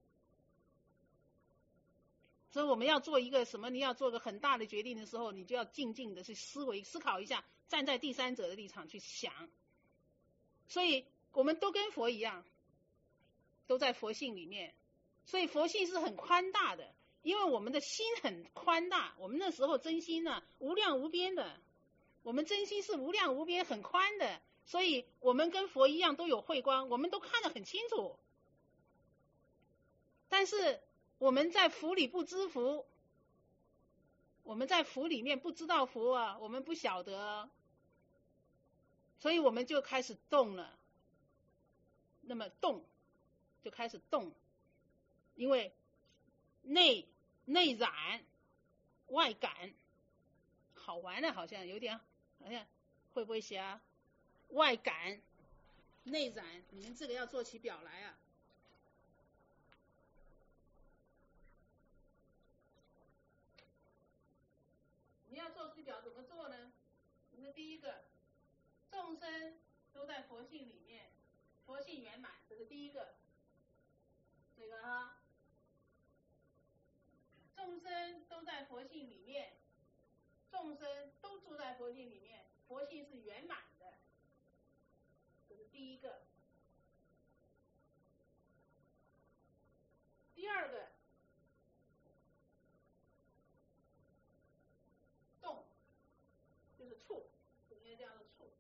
所以我们要做一个什么？你要做个很大的决定的时候，你就要静静的去思考一下，站在第三者的立场去想。所以我们都跟佛一样，都在佛性里面。所以佛性是很宽大的，因为我们的心很宽大，我们那时候真心呢无量无边的，我们真心是无量无边很宽的，所以我们跟佛一样都有慧光，我们都看得很清楚。但是我们在福里不知福，我们在福里面不知道福啊，我们不晓得，所以我们就开始动了。那么动就开始动，因为内染外感，好玩的，好像有点，好像会不会写啊？外感内染，你们这个要做起表来啊。你要做起表怎么做呢？你们第一个，众生都在佛性里面，佛性圆满，这是第一个。这个啊，众生都在佛性里面，众生都住在佛性里面，佛性是圆满的，这是第一个。第二个，动就是触，这应该叫做触。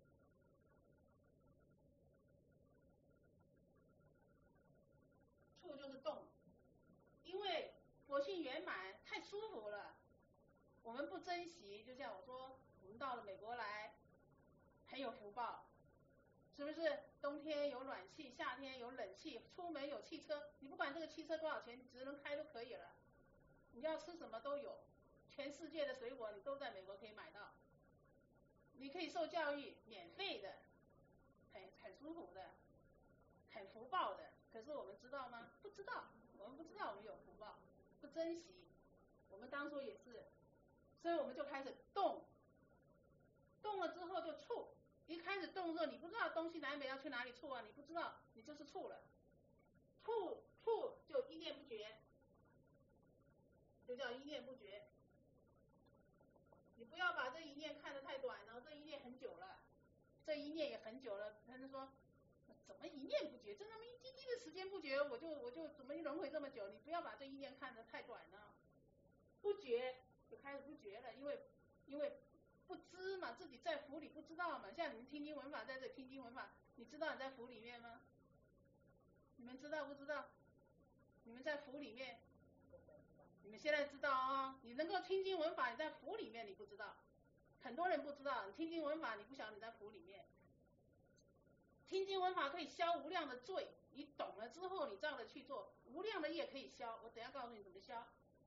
触就是动，因为佛性圆满太舒服了，我们不珍惜。就像我说，我们到了美国来，很有福报，是不是？冬天有暖气，夏天有冷气，出门有汽车，你不管这个汽车多少钱，只能开都可以了。你要吃什么都有，全世界的水果你都在美国可以买到。你可以受教育，免费的，很舒服的，很福报的。可是我们知道吗？不知道，我们不知道我们有福报，不珍惜。我们当初也是，所以我们就开始动，动了之后就触。一开始动的时候，你不知道东西南北要去哪里触啊，你不知道，你就是触了。触就一念不绝，就叫一念不绝。你不要把这一念看得太短了，这一念很久了，这一念也很久了。他就说，怎么一念不绝？就那么一滴滴的时间不绝，我就怎么轮回这么久？你不要把这一念看得太短了，不绝就开始不绝了，因为不知嘛，自己在福里不知道嘛。像你们听经闻法，在这听经闻法，你知道你在福里面吗？你们知道不知道？你们在福里面，你们现在知道啊、你能够听经闻法，你在福里面你不知道，很多人不知道，你听经闻法你不晓得你在福里面。听经经文法可以消无量的罪，你懂了之后，你照着去做，无量的业可以消。我等一下告诉你怎么消。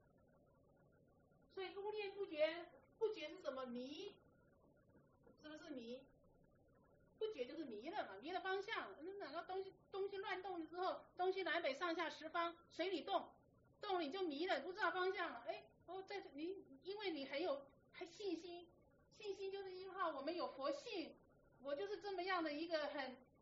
所以不念不觉，不觉是什么？迷，是不是迷？不觉就是迷了嘛，迷了方向。那哪个东西乱动之后，东西南北上下十方随你动，动了你就迷了，不知道方向了。哎，因为你很有信心，信心就是依靠我们有佛性，我就是这么样的一个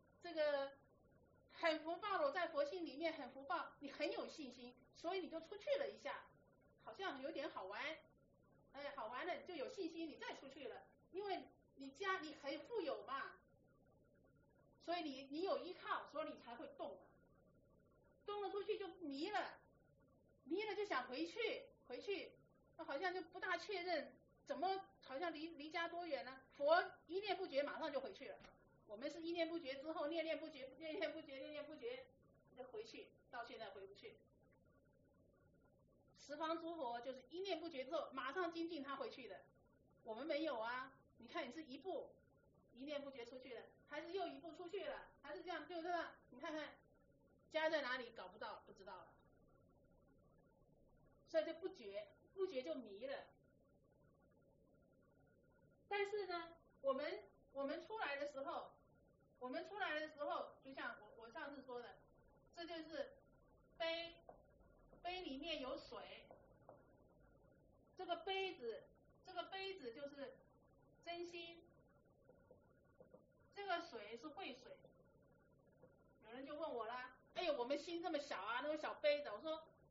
很福报了，我在佛性里面很福报，你很有信心，所以你就出去了一下，好像有点好玩，哎，好玩了你就有信心，你再出去了，因为你很富有嘛，所以你有依靠，所以你才会动，动了出去就迷了就想回去，好像就不大确认，怎么好像离家多远呢？佛一念不觉马上就回去了，我们是一念不觉之后念不觉就回去，到现在回不去。十方诸佛就是一念不觉之后马上精进他回去的，我们没有啊。你看你是一步一念不觉出去了，还是又一步出去了，还是这样就这样？你看看家在哪里搞不到，不知道了，所以就不觉就迷了。但是呢，我们出来的时候，就像我上次说的，这就是杯里面有水，这个杯子就是真心，这个水是慧水。有人就问我啦，哎呦，我们心这么小啊，那个小杯子，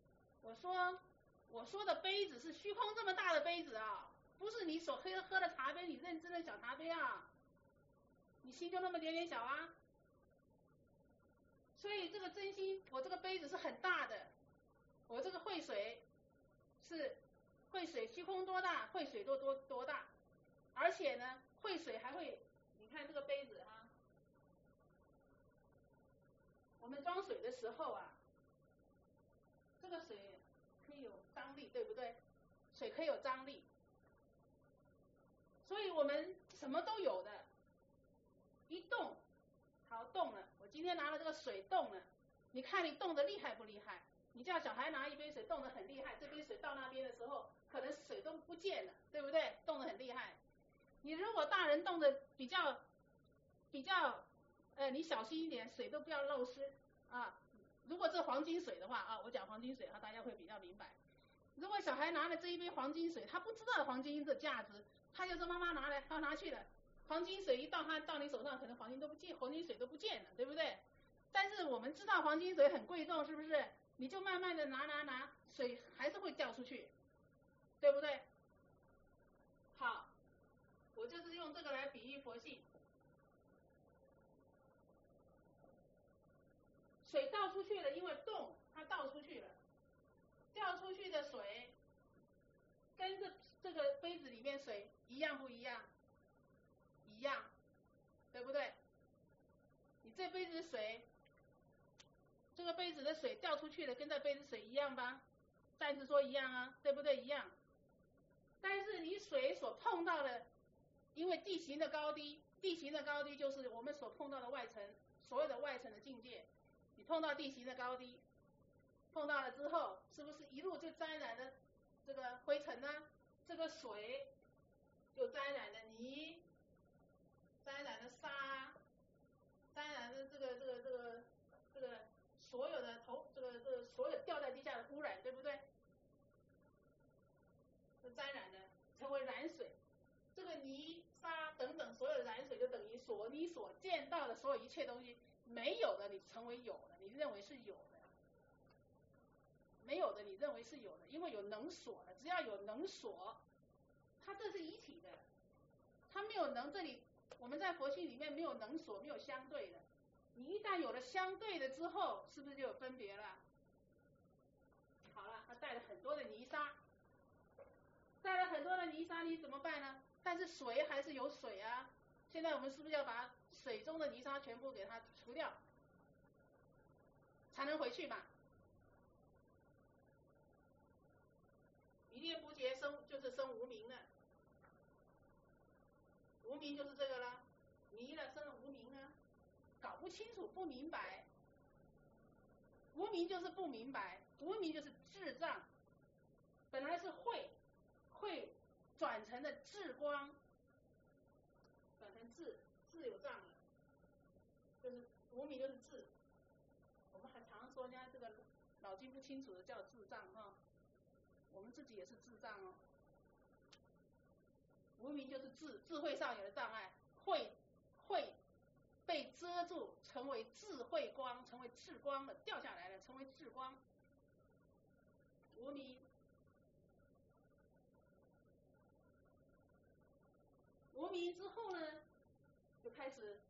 我说的杯子是虚空这么大的杯子啊，不是你所喝的茶杯，你认知的小茶杯啊，你心就那么点点小啊。所以这个真心，我这个杯子是很大的，我这个慧水是慧水，虚空多大，慧水多大，而且呢，慧水还会，你看这个杯子啊，我们装水的时候啊，这个水可以有张力，对不对？水可以有张力，所以我们什么都有的，一动，好动了。我今天拿了这个水动了，你看你动得厉害不厉害？你叫小孩拿一杯水动得很厉害，这杯水到那边的时候，可能水都不见了，对不对？动得很厉害。你如果大人动得比较，你小心一点，水都不要漏失啊。如果这黄金水的话啊，我讲黄金水大家会比较明白。如果小孩拿了这一杯黄金水，他不知道黄金的价值，他就说妈妈拿来，他拿去了，黄金水一到你手上，可能黄金水都不见了，对不对？但是我们知道黄金水很贵重，是不是？你就慢慢的拿，水还是会掉出去，对不对？好，我就是用这个来比喻佛性。水倒出去了，因为动，它倒出去了，掉出去的水跟这个杯子里面水一样不一样？一样，对不对？你这杯子水，这个杯子的水掉出去了，跟这杯子水一样吧？暂时说一样啊，对不对？一样。但是你水所碰到的，因为地形的高低就是我们所碰到的外层，所有的外层的境界。你碰到地形的高低，碰到了之后，是不是一路就沾染了这个灰尘呢？这个水就沾染了泥，沾染了沙，沾染了这个所有的所有掉在地下的污染，对不对？就沾染了，成为染水。这个泥沙等等所有的染水，就等于你所见到的所有一切东西。没有的你成为有的，你认为是有的；没有的你认为是有的，因为有能所的，只要有能所，它这是一体的。它没有能，这里我们在佛性里面没有能所，没有相对的。你一旦有了相对的之后，是不是就有分别了？好了，它带了很多的泥沙，你怎么办呢？但是水还是有水啊。现在我们是不是要把水中的泥沙全部给它除掉，才能回去嘛？一念不觉就是生无明了，无明就是这个了，迷了生了无明啊，搞不不清楚、不明白。无明就是不明白，无明就是智障。本来是慧转成了智光，转成智有障了，就是无明就是智。我们还常说人家这个脑筋不清楚的叫智障哈，我们自己也是智障哦。无明就是智慧上有的障碍，慧被遮住，成为智慧光，成为智光了，掉下来了，成为智光。无明，无明之后呢，就开始，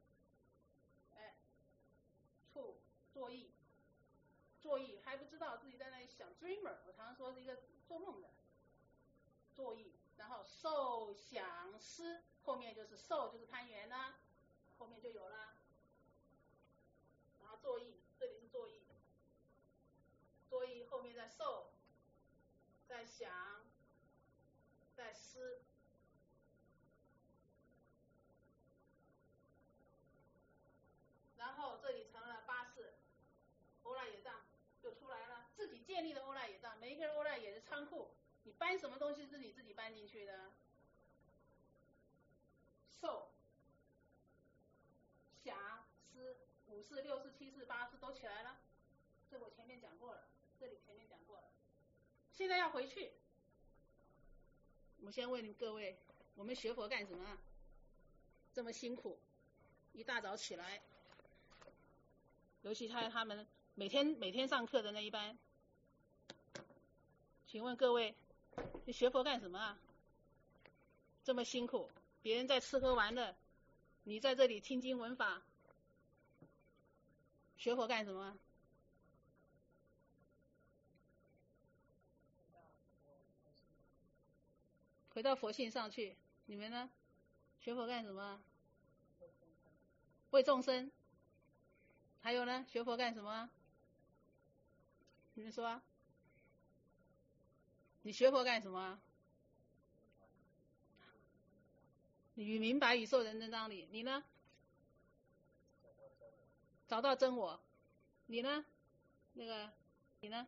作意还不知道自己在那里想 dreamer， 我常常说是一个做梦的作意，然后受想思，后面就是受就是攀缘啦，后面就有了，然后作意，这里是作意，作意后面再受，再想，再思。然后这里成了八识，欧赖耶障就出来了，自己建立的欧赖耶障，每一个人欧赖耶的仓库，你搬什么东西是你自己搬进去的，受、想、思，五识、六识、七识、八识都起来了，这我前面讲过了，这里前面讲过了。现在要回去，我先问各位，我们学佛干什么？这么辛苦，一大早起来。尤其他们每天上课的那一班，请问各位，你学佛干什么啊？这么辛苦，别人在吃喝玩乐，你在这里听经闻法，学佛干什么？回到佛性上去，你们呢？学佛干什么？为众生。还有呢？学佛干什么？你们说啊？你学佛干什么？你与明白宇宙人真章理。你呢？找到真我。你呢？你呢？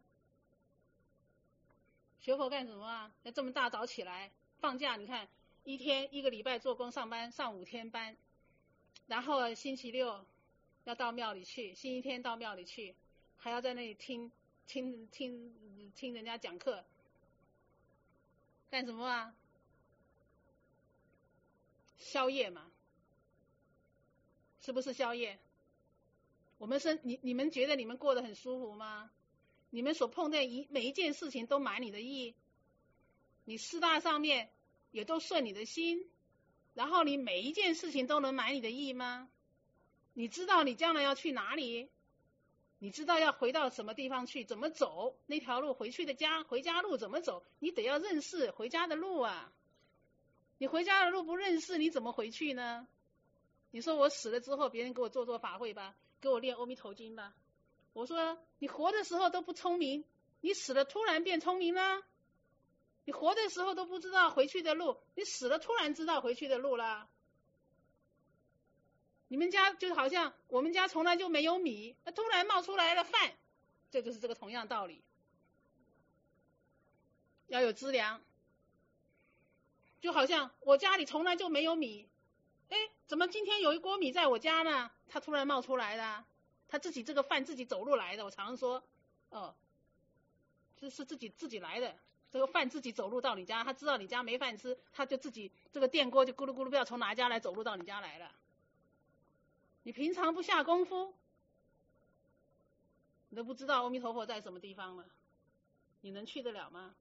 学佛干什么啊？要这么大早起来，放假你看一个礼拜做工上班上5天班，然后星期六要到庙里去，星期天到庙里去，还要在那里听人家讲课，干什么啊？宵夜嘛，是不是宵夜？你们觉得你们过得很舒服吗？你们所碰的每一件事情都满你的意，你四大上面也都顺你的心，然后你每一件事情都能满你的意吗？你知道你将来要去哪里？你知道要回到什么地方去，怎么走那条路，回家路怎么走？你得要认识回家的路啊！你回家的路不认识，你怎么回去呢？你说我死了之后，别人给我做法会吧，给我念阿弥陀经吧。我说你活的时候都不聪明，你死了突然变聪明了？你活的时候都不知道回去的路，你死了突然知道回去的路了？你们家就好像我们家从来就没有米，突然冒出来了饭，这就是这个同样道理。要有资粮，就好像我家里从来就没有米，怎么今天有一锅米在我家呢？它突然冒出来的，他自己这个饭自己走路来的。我常说，这是自己来的，这个饭自己走路到你家，他知道你家没饭吃，他就自己这个电锅就咕噜咕噜不知道从哪家来走路到你家来了。你平常不下功夫，你都不知道阿弥陀佛在什么地方了，你能去得了吗？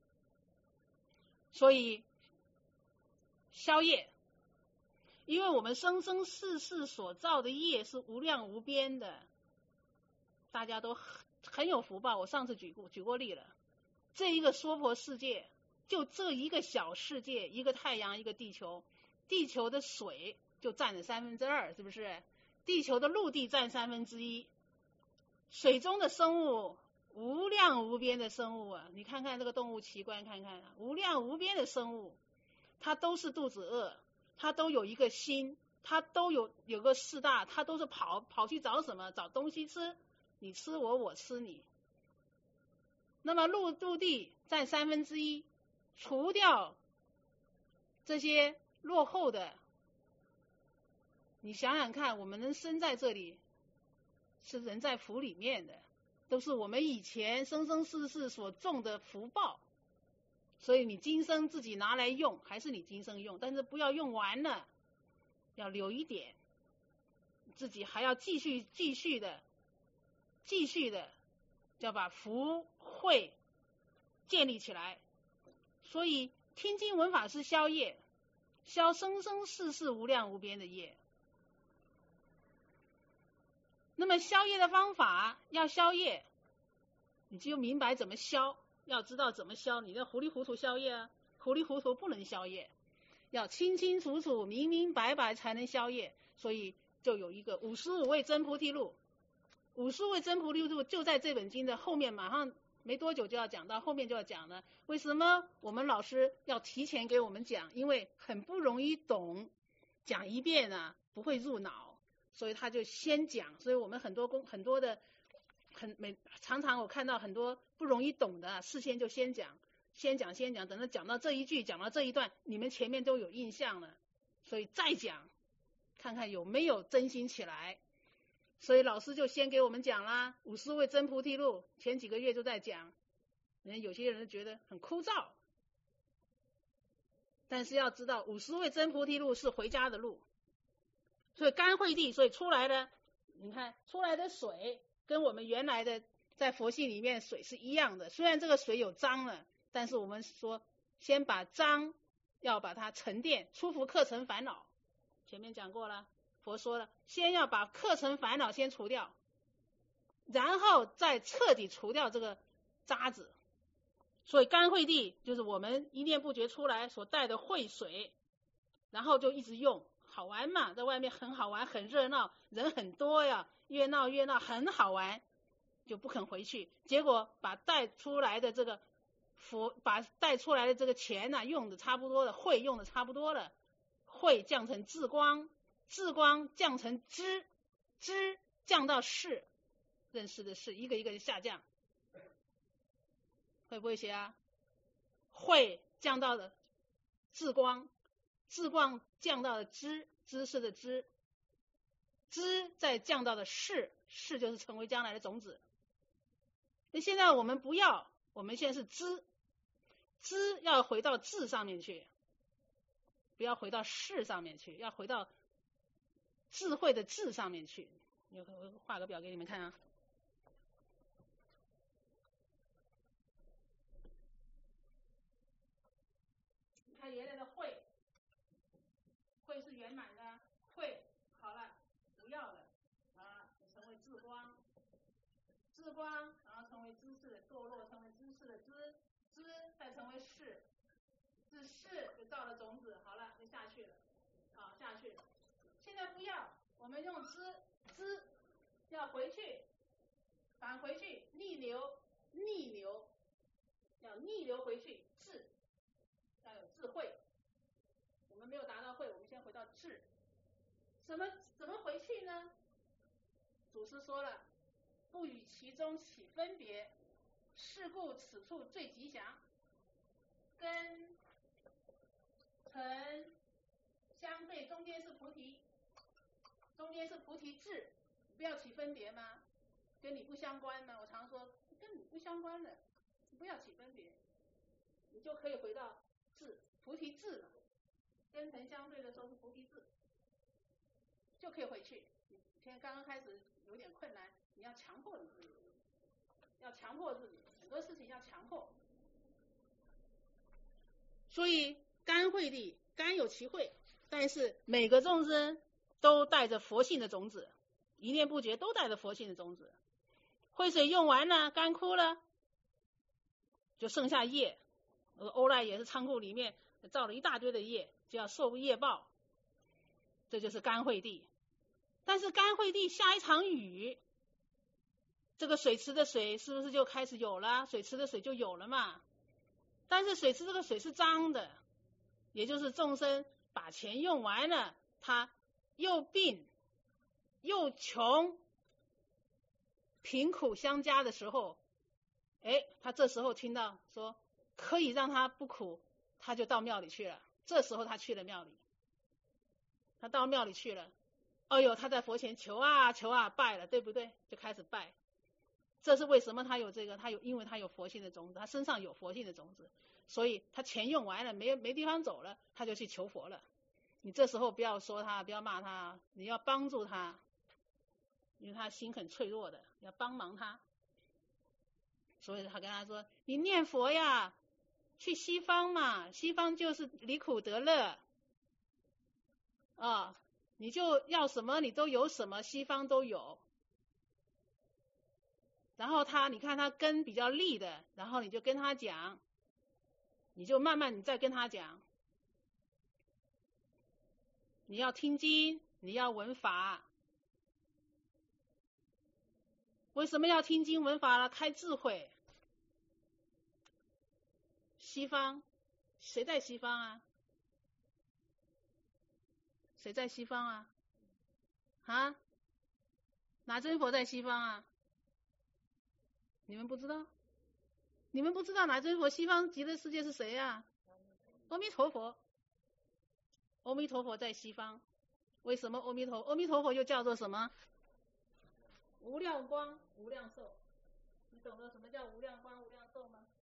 所以消业，因为我们生生世世所造的业是无量无边的，大家都很有福报。我上次举过例了，这一个娑婆世界，就这一个小世界，一个太阳，一个地球，地球的水就占了2/3，是不是？地球的陆地占1/3，水中的生物无量无边的生物啊！你看看这个动物奇观，看看无量无边的生物，它都是肚子饿，它都有一个心， 它都有个四大，它都是跑去找什么？找东西吃，你吃我，我吃你。那么陆地占1/3，除掉这些落后的，你想想看，我们能生在这里，是人在福里面的，都是我们以前生生世世所种的福报。所以你今生自己拿来用，还是你今生用，但是不要用完了，要留一点，自己还要继续的，要把福慧建立起来。所以听经闻法是消业，消生生世世无量无边的业。那么消业的方法，要消业，你就明白怎么消，要知道怎么消。你的糊里糊涂消业啊，糊里糊涂不能消业，要清清楚楚、明明白白才能消业。所以就有一个55位真菩提路，55位真菩提路就在这本经的后面，马上没多久就要讲到，后面就要讲了。为什么我们老师要提前给我们讲？因为很不容易懂，讲一遍啊不会入脑，所以他就先讲。所以我们很多的常常我看到很多不容易懂的，事先就先讲，等到讲到这一句，讲到这一段，你们前面都有印象了，所以再讲，看看有没有真心起来。所以老师就先给我们讲啦，50位真菩提路，前几个月就在讲，有些人觉得很枯燥，但是要知道50位真菩提路是回家的路。所以甘慧地，所以出来的，你看出来的水跟我们原来的在佛系里面水是一样的，虽然这个水有脏了，但是我们说先把脏要把它沉淀，出伏客尘烦恼，前面讲过了，佛说了，先要把客尘烦恼先除掉，然后再彻底除掉这个渣子。所以甘慧地就是我们一念不觉出来所带的慧水，然后就一直用，好玩嘛，在外面很好玩，很热闹，人很多呀，越闹很好玩，就不肯回去。结果把带出来的这个钱呢，用的差不多了，慧用的差不多了，慧降成智光，智光降成知，知降到识，认识的识，一个一个的下降。会不会写啊？慧降到了智光，智光降到了知，知识的知，知再降到了识，识就是成为将来的种子。那现在我们不要，我们现在是知，知要回到智上面去，不要回到识上面去，要回到智慧的智上面去。我画个表给你们看啊。看原来的慧，慧是圆满的，慧好了，不要了啊，成为智光，智光然后成为知识的堕落，成为知识的知，知再成为识，自识就造了种子，好了就下去了，下去了。现在不要，我们用知要回去，返回去，逆流，要逆流回去，智。要有智慧，我们没有达到慧，我们先回到智。怎么回去呢？祖师说了，不与其中起分别，是故此处最吉祥。跟尘相对，中间是菩提，中间是菩提智，不要起分别吗？跟你不相关吗？我常说跟你不相关的，不要起分别，你就可以回到智，菩提智嘛，跟尘相对的时候是菩提智，就可以回去。你现在刚刚开始有点困难，你要强迫你自己，很多事情要强迫。所以甘慧地，甘有其慧，但是每个众生都带着佛性的种子，一念不觉都带着佛性的种子。慧水用完了，干枯了，就剩下业。欧赖也是仓库里面造了一大堆的业，就要受业报，这就是甘慧地。但是甘慧地下一场雨，这个水池的水是不是就开始有了？水池的水就有了嘛。但是水池这个水是脏的，也就是众生把钱用完了，他又病又穷，贫苦相加的时候，他这时候听到说可以让他不苦，他就到庙里去了。这时候他去了庙里，他到庙里去了，哎呦，他在佛前求啊求啊，拜了，对不对？就开始拜。这是为什么他有这个？因为他有佛性的种子，他身上有佛性的种子，所以他钱用完了，没地方走了，他就去求佛了。你这时候不要说他，不要骂他，你要帮助他，因为他心很脆弱的，要帮忙他。所以他跟他说，你念佛呀，去西方嘛，西方就是离苦得乐啊，你就要什么你都有什么，西方都有。然后你看他根比较利的，然后你就跟他讲，你就慢慢你再跟他讲，你要听经，你要闻法。为什么要听经闻法呢？开智慧。西方，谁在西方啊？谁在西方啊？啊？哪尊佛在西方啊？你们不知道？你们不知道哪尊佛？西方极乐世界是谁啊？阿弥陀佛。阿弥陀佛在西方。为什么阿弥陀佛又叫做什么？无量光无量寿。你懂得什么叫无量光无量寿吗？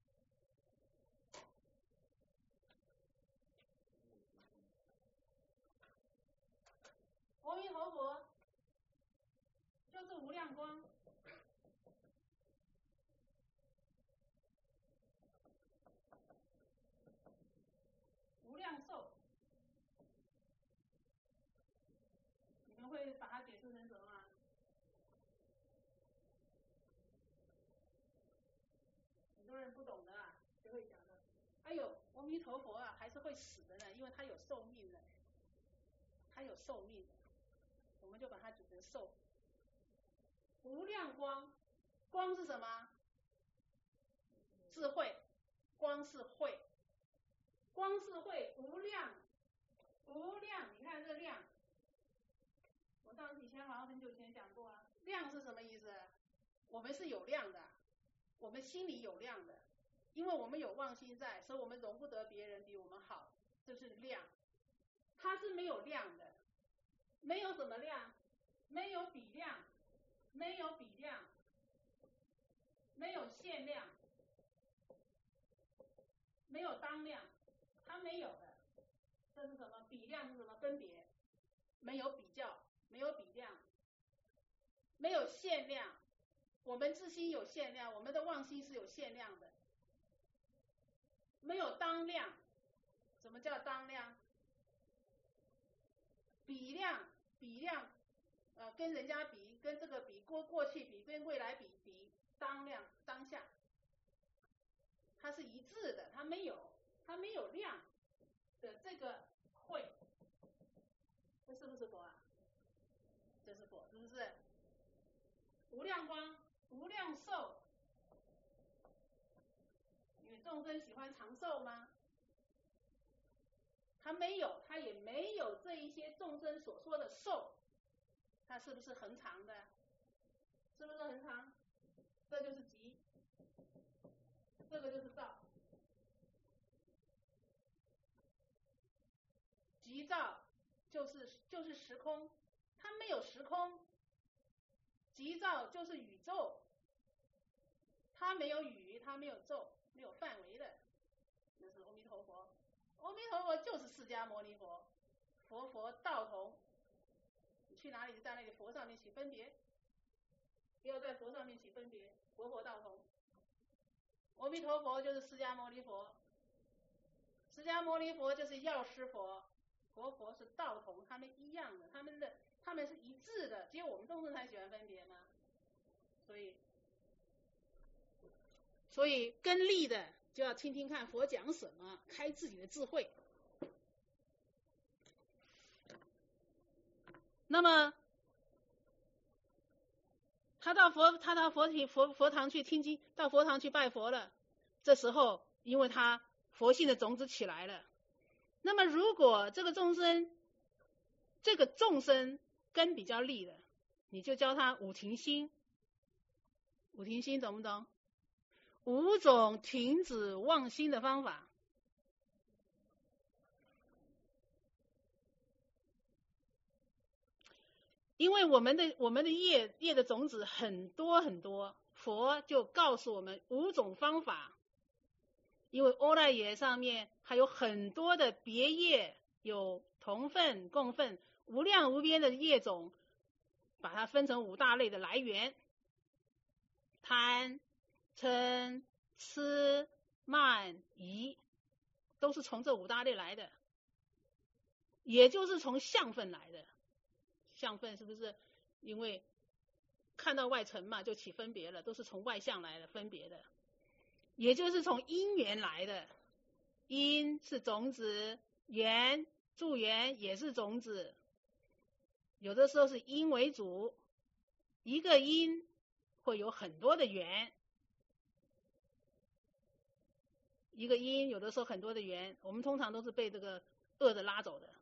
阿弥陀佛就是无量光。无量寿，你们会把它解释成什么吗？很多人不懂的啊，就会讲的，哎呦，阿弥陀佛啊，还是会死的呢，因为他有寿命的，他有寿命的，我们就把它解成寿。无量光，光是什么？智慧，光是慧。光是慧，无量，无量，你看这量，我上次以前好像很久以前讲过啊，量是什么意思？我们是有量的，我们心里有量的，因为我们有妄心在，所以我们容不得别人比我们好，这是量。它是没有量的，没有什么量，没有比量，没有比量，没有限量，没有当量。它没有的，这是什么？比量是什么？分别，没有比较，没有比量，没有限量。我们自心有限量，我们的妄心是有限量的。没有当量，什么叫当量？比量，比量，跟人家比，跟这个比，过去比，跟未来比，当量，当下，它是一致的，它没有量的这个慧，这是不是佛啊？这是佛，是不是？无量光，无量寿，因为众生喜欢长寿吗？他没有，他也没有这一些众生所说的寿，它是不是恒长的？是不是恒长？这就是极，这个就是照。极照就是时空，它没有时空。极照就是宇宙，它没有宇，它没有宙，没有范围的。那是阿弥陀佛，阿弥陀佛就是释迦牟尼佛，佛道同。你去哪里就在那里佛上面起分别，不要在佛上面起分别，佛道同。阿弥陀佛就是释迦牟尼佛，释迦牟尼佛就是药师佛，佛是道同，他们一样的，他们是一致的，只有我们众生才喜欢分别嘛。所以跟利的就要听听看佛讲什么，开自己的智慧。那么他到佛堂去听经，到佛堂去拜佛了。这时候因为他佛性的种子起来了，那么如果这个众生这个众生根比较利的，你就教他五停心。五停心懂不懂？5种停止妄心的方法。因为我们的业的种子很多很多，佛就告诉我们5种方法。因为阿赖耶上面还有很多的别业，有同分、共分，无量无边的业种，把它分成5大类的来源：贪、嗔、痴、慢、疑，都是从这5大类来的，也就是从相分来的。相分是不是因为看到外尘嘛，就起分别了，都是从外相来的分别的，也就是从因缘来的。因是种子，缘助缘也是种子，有的时候是因为主，一个因会有很多的缘，一个因有的时候很多的缘，我们通常都是被这个恶的拉走的，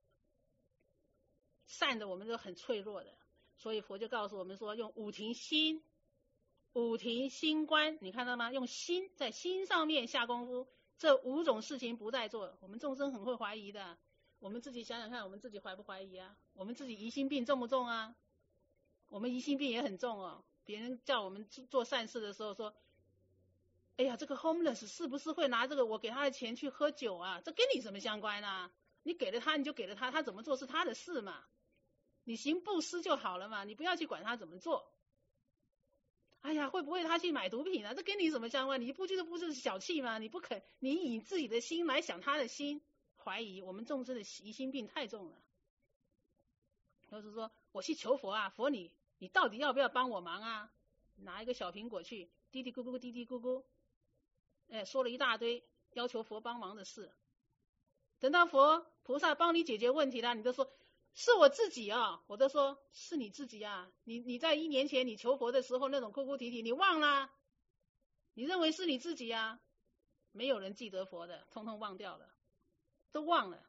善的我们都很脆弱的，所以佛就告诉我们说，用五停心，五停心观，你看到吗？用心，在心上面下功夫，这5种事情不再做。我们众生很会怀疑的，我们自己想想看，我们自己怀不怀疑啊？我们自己疑心病重不重啊？我们疑心病也很重哦。别人叫我们做善事的时候说，哎呀，这个 homeless 是不是会拿这个我给他的钱去喝酒啊？这跟你什么相关啊？你给了他你就给了他，他怎么做是他的事嘛，你行布施就好了嘛，你不要去管他怎么做。哎呀，会不会他去买毒品啊？这跟你什么相关？你不就是小气吗？你不肯，你以自己的心来想他的心，怀疑。我们众生的疑心病太重了。就是说我去求佛啊，佛你到底要不要帮我忙啊？拿一个小苹果去，嘀嘀咕咕嘀嘀咕咕，说了一大堆要求佛帮忙的事。等到佛菩萨帮你解决问题了，你都说是我自己啊，我都说是你自己啊。你在1年前你求佛的时候那种哭哭啼啼，你忘了？你认为是你自己啊？没有人记得佛的，通通忘掉了，都忘了。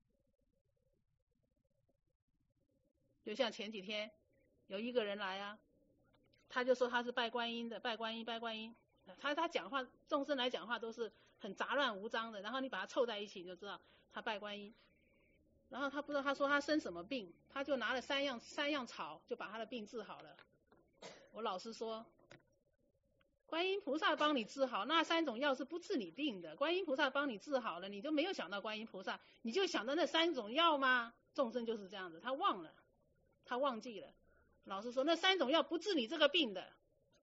就像前几天有一个人来啊，他就说他是拜观音的，拜观音。他讲话，众生来讲话都是很杂乱无章的，然后你把他凑在一起就知道他拜观音。然后他不知道，他说他生什么病，他就拿了三样草就把他的病治好了。我老师说，观音菩萨帮你治好，那3种药是不治你病的。观音菩萨帮你治好了，你就没有想到观音菩萨，你就想到那3种药吗？众生就是这样子，他忘了，他忘记了。老师说那3种药不治你这个病的。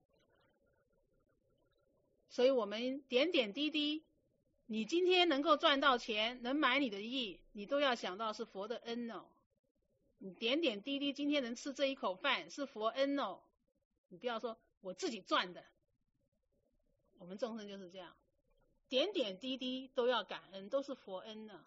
所以我们点点滴滴，你今天能够赚到钱，能买你的意，你都要想到是佛的恩哦。你点点滴滴今天能吃这一口饭是佛恩哦，你不要说我自己赚的。我们众生就是这样，点点滴滴都要感恩，都是佛恩呢。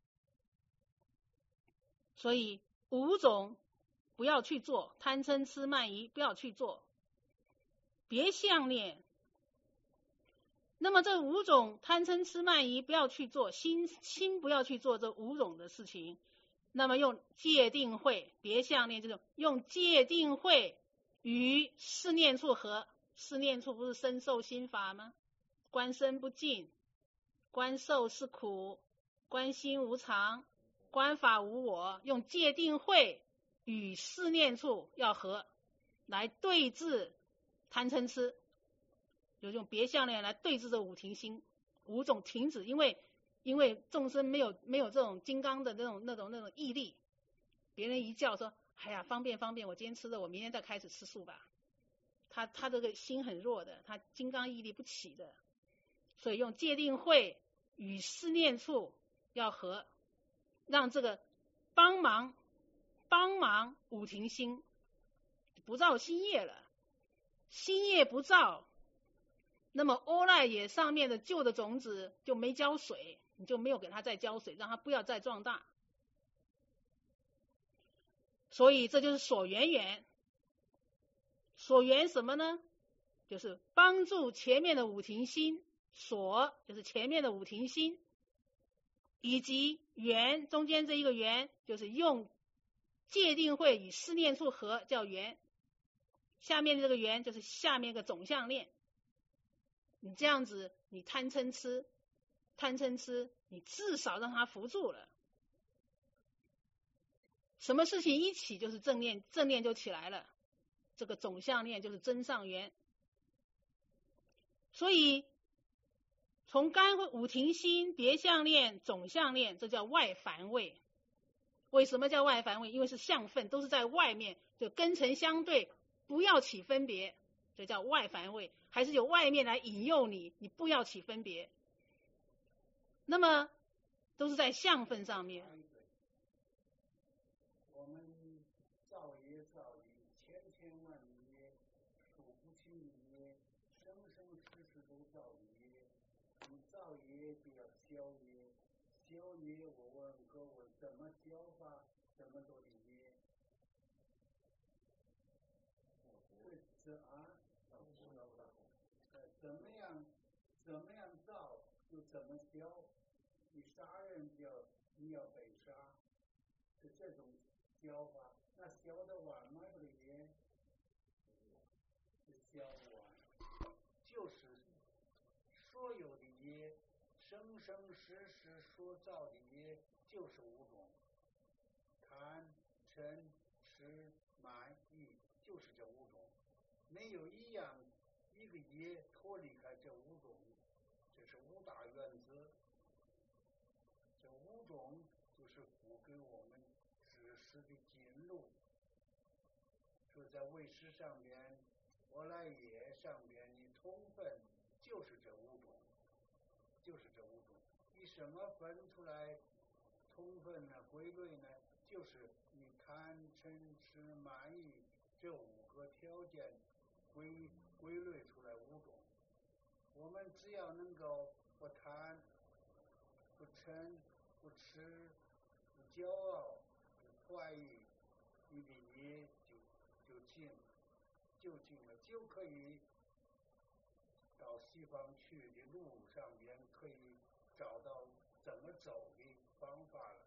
所以5种不要去做，贪嗔痴慢疑不要去做，别相念。那么这5种贪嗔痴慢疑不要去做，心不要去做这5种的事情。那么用戒定慧，别相念，就是用戒定慧与四念处合。四念处不是身受心法吗？观身不净，观受是苦，观心无常，观法无我。用戒定慧与四念处要合，来对治贪嗔痴。就用别相念来对治这5停心，5种停止。因为众生没有这种金刚的那种毅力，别人一叫说，哎呀方便，我今天吃了，我明天再开始吃素吧。他这个心很弱的，他金刚毅力不起的。所以用戒定慧与四念处要合，让这个帮忙5停心，不造新业了。新业不造，那么阿赖耶上面的旧的种子就没浇水，你就没有给它再浇水，让它不要再壮大。所以这就是所缘。所缘什么呢？就是帮助前面的5停心，所就是前面的5停心，以及缘中间这一个缘，就是用界定会与思念处合，叫缘。下面这个缘就是下面一个总相念。你这样子，你贪嗔痴，你至少让它扶住了。什么事情一起就是正念就起来了，这个总相念就是真上缘。所以从干五停心、别相念、总相念，这叫外凡位。为什么叫外凡位？因为是相分，都是在外面，就根尘相对，不要起分别，这叫外凡位。还是由外面来引诱你，你不要起分别。那么都是在相分上面。 我们造业造业，千千万业，数不清业，生生世世都造业。你造业就要消业，消业我问各位怎么消法，怎么做的业？这怎么样造就怎么消。你杀人你要被杀，是这种消法。那消得完吗？这个业是消完，就是所有的业，生生世世所造的业就是五种：贪、嗔、痴、慢、疑，就是这五种。没有一个业脱离开这五种，这是五大原则。这五种就是赋给我们知识的经路。所以在唯识上边、阿赖耶上边的通分就是这五种，以什么分出来通分呢？归类呢？就是以贪、嗔、痴、慢、疑这五个条件归类出来五种。我们只要能够不贪、不嗔、不痴、不骄傲、不怀疑，你的业就尽了，就可以到西方去的路上边可以找到怎么走的方法了。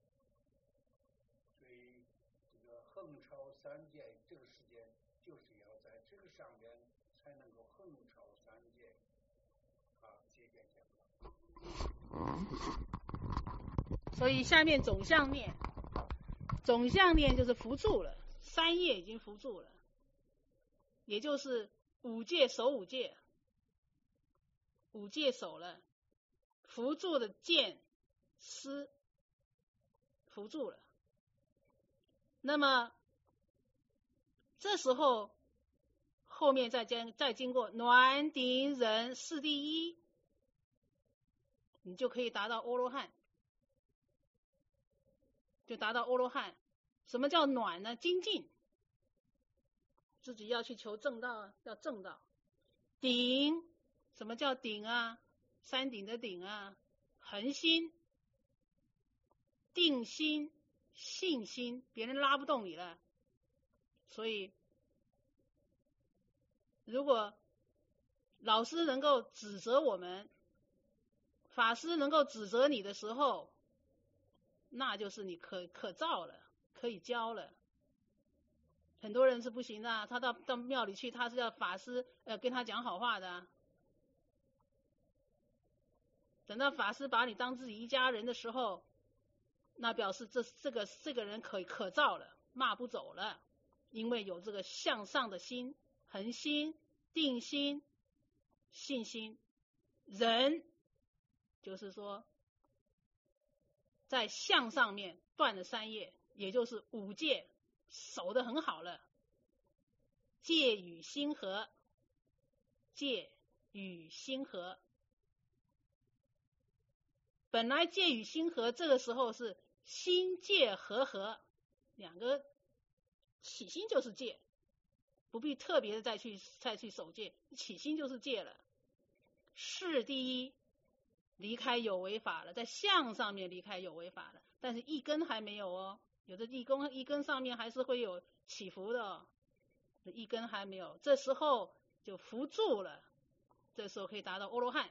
所以这个横超三界，这个时间就是要在这个上边才能够横超三界。好，谢谢讲。 所以下面总相念就是扶住了，三业已经扶住了，也就是五戒守五戒守了，扶住的见思扶住了。那么这时候后面再经过暖顶忍四第一，你就可以达到阿罗汉，就达到阿罗汉。什么叫暖呢？精进，自己要去求正道，要正道。顶，什么叫顶啊？山顶的顶啊，恒心、定心、信心，别人拉不动你了。所以如果老师能够指责我们，法师能够指责你的时候，那就是你可造了，可以教了。很多人是不行的，他到庙里去，他是要法师跟他讲好话的。等到法师把你当自己一家人的时候，那表示这个人可造了，骂不走了，因为有这个向上的心、恒心、定心、信心。忍就是说在相上面断了三业，也就是五戒守得很好了。戒与心合，本来戒与心合这个时候是心戒合，两个起心就是戒，不必特别的再去守戒，起心就是戒了。是第一，离开有为法了，在相上面离开有为法了，但是一根还没有哦，有的一根上面还是会有起伏的哦，一根还没有，这时候就扶住了，这时候可以达到阿罗汉。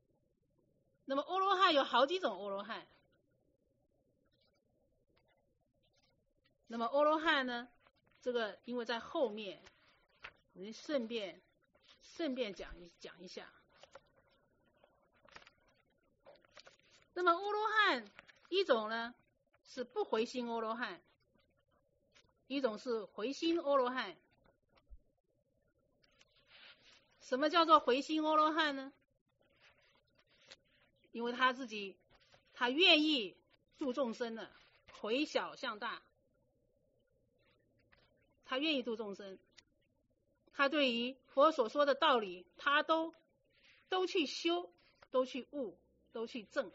那么阿罗汉有好几种阿罗汉， 那么阿罗汉呢，这个因为在后面，我们顺便讲一下。那么阿罗汉一种呢是不回心阿罗汉，一种是回心阿罗汉。什么叫做回心阿罗汉呢？因为他愿意度众生了，回小向大，他愿意度众生，他对于佛所说的道理，他都去修，都去悟，都去证。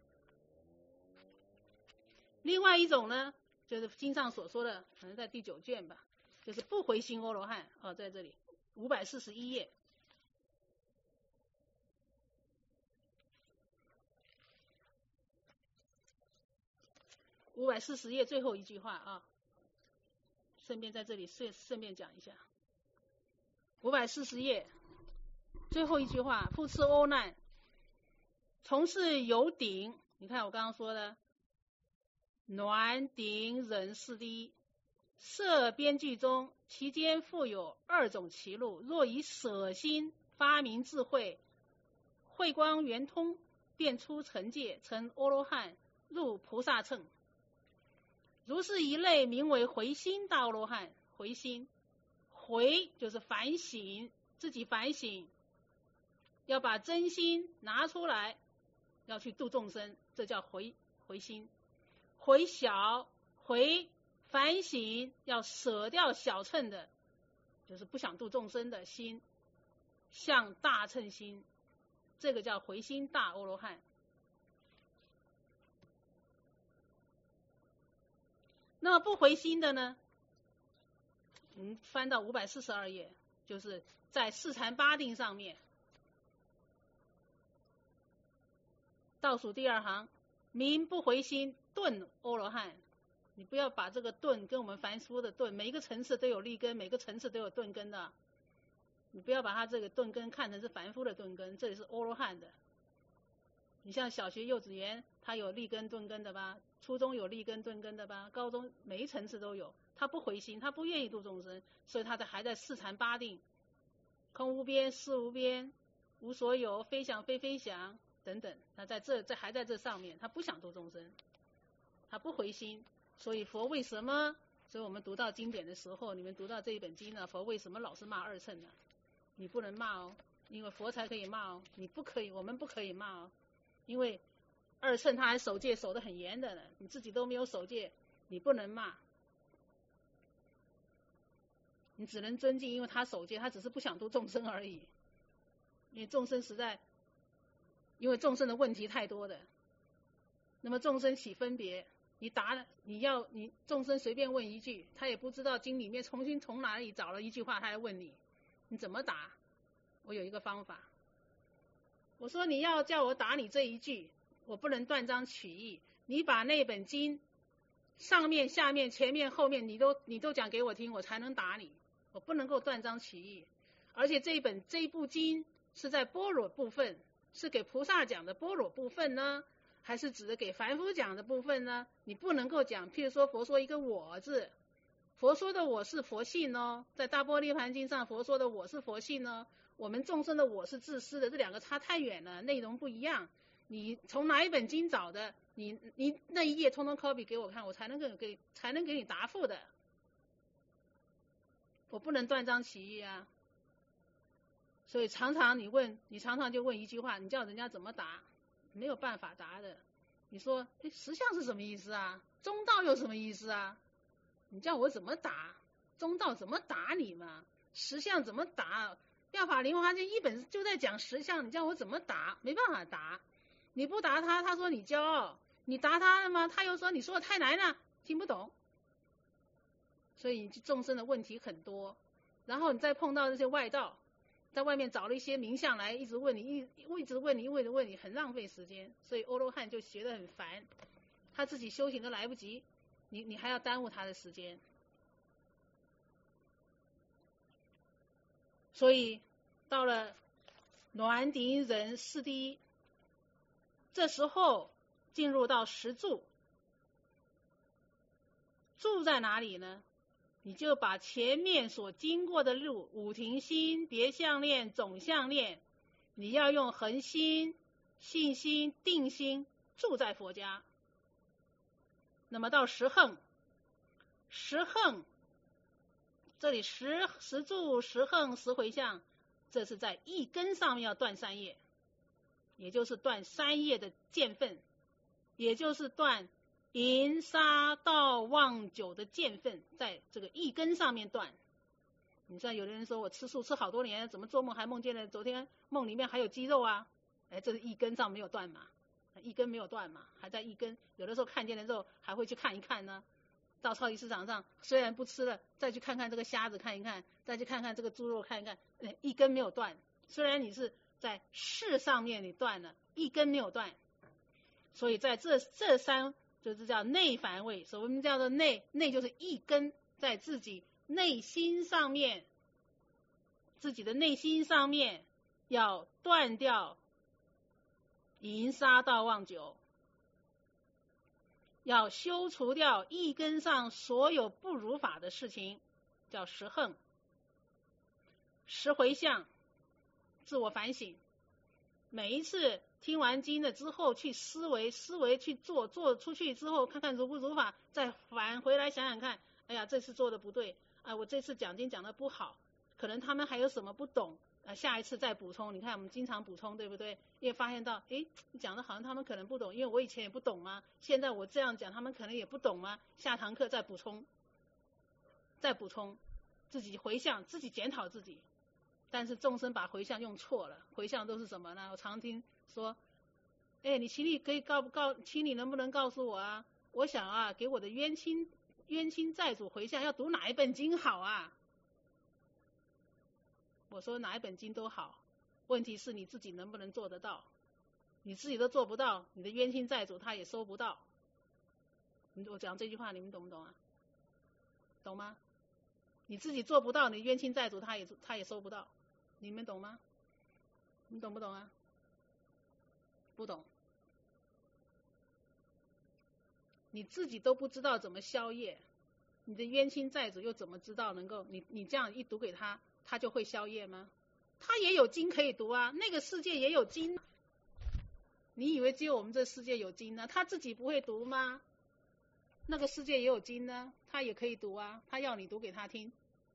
另外一种呢，就是经上所说的，可能在第9卷吧，就是不回心阿罗汉，在这里541页。540页最后一句话啊，顺便在这里顺便讲一下。540页最后一句话，复次阿难，从事有顶，你看我刚刚说的暖顶忍四谛，设边句中，其间复有2种歧路，若以舍心发明智慧，慧光圆通，便出成界，成阿罗汉，入菩萨乘。如是一类名为回心大阿罗汉。回心，回就是反省，自己反省，要把真心拿出来，要去度众生，这叫回心。回小，回反省，要舍掉小乘的，就是不想度众生的心，向大乘心，这个叫回心大阿罗汉。那么不回心的呢，翻到542页，就是在四禅八定上面，倒数第2行，名不回心顿阿罗汉。你不要把这个顿跟我们凡夫的顿，每一个层次都有利根，每个层次都有顿根的，你不要把它这个顿根看成是凡夫的顿根，这里是阿罗汉的。你像小学幼稚园它有利根顿根的吧，初中有利根顿根的吧，高中每一层次都有。他不回心，他不愿意度众生，所以他还在四禅八定，空无边，识无边，无所有，非想非非想等等，他还在这上面，他不想度众生，他不回心。所以佛为什么，所以我们读到经典的时候，你们读到这一本经呢，佛为什么老是骂2乘呢？你不能骂哦，因为佛才可以骂哦，你不可以，我们不可以骂哦，因为2乘他还守戒守得很严的呢，你自己都没有守戒，你不能骂，你只能尊敬，因为他守戒，他只是不想度众生而已。因为众生实在，因为众生的问题太多的，那么众生起分别，你众生随便问一句，他也不知道经里面重新从哪里找了一句话，他来问你，你怎么答？我有一个方法，我说你要叫我答你这一句，我不能断章取义，你把那本经上面、下面、前面、后面你都讲给我听，我才能答你，我不能够断章取义。而且这一部经是在般若部分，是给菩萨讲的般若部分呢，还是指的给凡夫讲的部分呢？你不能够讲，譬如说佛说一个我字，佛说的我是佛性哦，在大般涅盘经上佛说的我是佛性哦，我们众生的我是自私的，这两个差太远了，内容不一样。你从哪一本经找的，你那一页通通 copy 给我看，我才能给你答复的，我不能断章取义啊。所以常常就问一句话，你叫人家怎么答，没有办法答的。你说实相是什么意思啊？中道又什么意思啊？你叫我怎么答？中道怎么答你嘛？实相怎么答？妙法莲华经一本就在讲实相，你叫我怎么答？没办法答。你不答他，他说你骄傲；你答他了吗？他又说你说的太难了，听不懂。所以众生的问题很多，然后你再碰到这些外道，在外面找了一些名相来，一直问你，很浪费时间。所以阿罗汉就学得很烦，他自己修行都来不及，你还要耽误他的时间。所以到了暖顶忍四谛，这时候进入到十住。 住在哪里呢？你就把前面所经过的路，五停心、别相念、总相念，你要用恒心、信心、定心住在佛家。那么到十横，十横这里十住、十横、十回向，这是在一根上面要断三业，也就是断三业的见分，也就是断淫杀盗妄酒的见分，在这个一根上面断。你知道有的人说我吃素吃好多年，怎么做梦还梦见了昨天梦里面还有鸡肉啊？这是一根上没有断嘛，一根没有断嘛，还在一根。有的时候看见了之后还会去看一看呢。到超级市场上虽然不吃了，再去看看这个虾子看一看，再去看看这个猪肉看一看，一根没有断。虽然你是在事上面你断了，一根没有断。所以在这三就是叫内凡位，所以我们叫做内就是一根在自己内心上面，自己的内心上面要断掉淫杀盗妄酒，要修除掉一根上所有不如法的事情，叫十横。十回向，自我反省，每一次听完经了之后去思维去做出去之后看看如不如法，再返回来想想看，哎呀这次做的不对，我这次讲经讲的不好，可能他们还有什么不懂，下一次再补充。你看我们经常补充，对不对？因为发现到你讲的好像他们可能不懂，因为我以前也不懂嘛，现在我这样讲他们可能也不懂嘛，下堂课再补充，自己回向，自己检讨自己。但是众生把回向用错了，回向都是什么呢？我常听说，你请你可以请你能不能告诉我啊？我想给我的冤亲债主回向，要读哪一本经好啊？我说哪一本经都好，问题是你自己能不能做得到？你自己都做不到，你的冤亲债主他也收不到。我讲这句话你们懂不懂啊？懂吗？你自己做不到，你冤亲债主他也收不到，你们懂吗？你懂不懂啊？不懂。你自己都不知道怎么消业，你的冤亲债主又怎么知道能够你这样一读给他，他就会消业吗？他也有经可以读啊，那个世界也有经。你以为只有我们这世界有经呢？他自己不会读吗？那个世界也有经呢，他也可以读啊，他要你读给他听。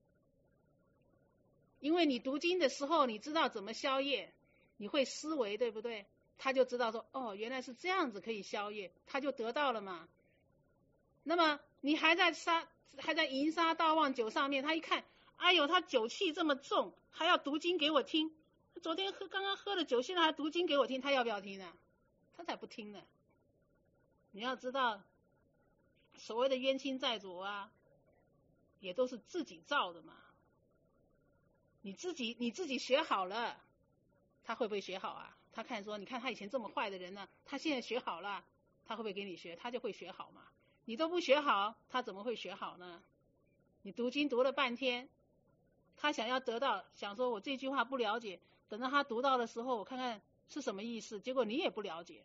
因为你读经的时候你知道怎么消业，你会思维，对不对？他就知道说原来是这样子可以消业，他就得到了嘛。那么你还在淫杀盗妄酒上面，他一看，哎呦他酒气这么重，还要读经给我听，昨天刚刚喝了酒，现在还读经给我听，他要不要听呢？他才不听呢。你要知道所谓的冤亲债主也都是自己造的嘛。你自己学好了，他会不会学好啊？他看说，你看他以前这么坏的人呢，他现在学好了，他会不会给你学？他就会学好嘛。你都不学好，他怎么会学好呢？你读经读了半天，他想要得到，想说我这句话不了解，等到他读到的时候，我看看是什么意思，结果你也不了解。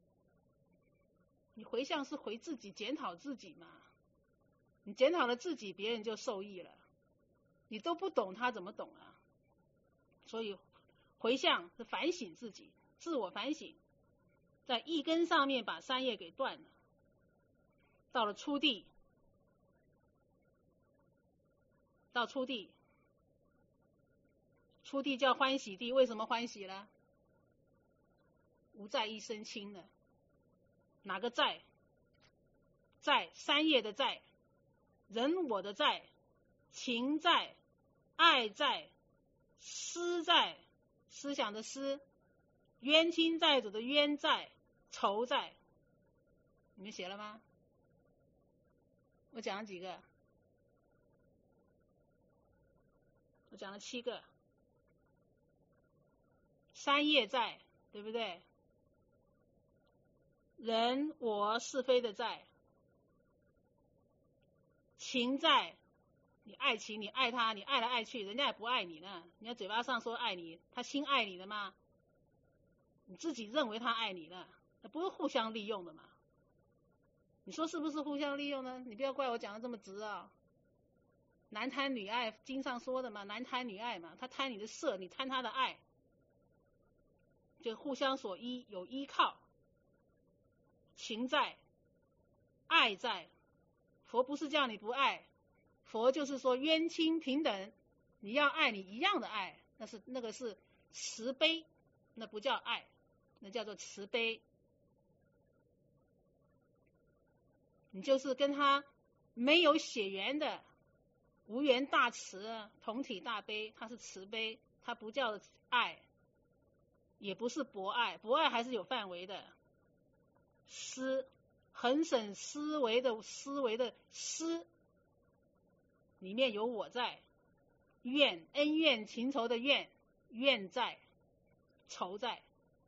你回向是回自己，检讨自己嘛。你检讨了自己，别人就受益了。你都不懂，他怎么懂啊？所以回向是反省自己，自我反省，在一根上面把三业给断了。到了初地，初地叫欢喜地，为什么欢喜呢？无债一身轻了。哪个债？债，三业的债，人我的债，情债，爱债，思债，思想的思，冤亲债主的冤债，仇债。你们写了吗？我讲了几个？我讲了7个。三业债，对不对？人我是非的债，情债，你爱情，你爱他，你爱来爱去，人家也不爱你呢。人家嘴巴上说爱你，他心爱你的吗？你自己认为他爱你了，不是互相利用的嘛。 你说是不是互相利用呢？你不要怪我讲的这么直啊。男贪女爱，经上说的嘛，男贪女爱嘛，他贪你的色，你贪他的爱，就互相所依，有依靠，情在，爱在。佛不是叫你不爱，佛就是说冤亲平等，你要爱你一样的爱，那个是慈悲，那不叫爱，那叫做慈悲。你就是跟他没有血缘的，无缘大慈，同体大悲，他是慈悲，他不叫爱，也不是博爱，博爱还是有范围的。恒审思维的思里面有我在，怨恩怨情仇的怨在，仇在。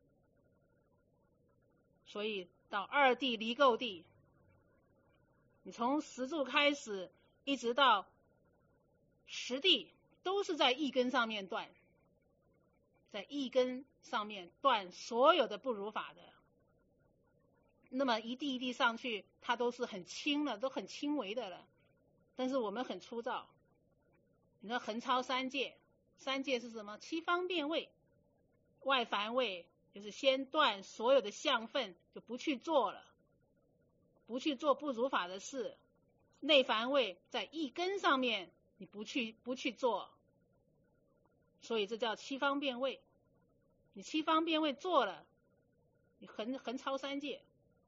所以到二谛离垢谛，你从十住开始一直到十谛，都是在一根上面断，在一根上面断所有的不如法的。那么一地一地上去，它都是很轻了，都很轻微的了。但是我们很粗糙。你说横超三界，三界是什么？七方便位，外凡位就是先断所有的相分，就不去做了，不去做不如法的事。内凡位在一根上面，你不去做，所以这叫七方便位。你七方便位做了，你横超三界。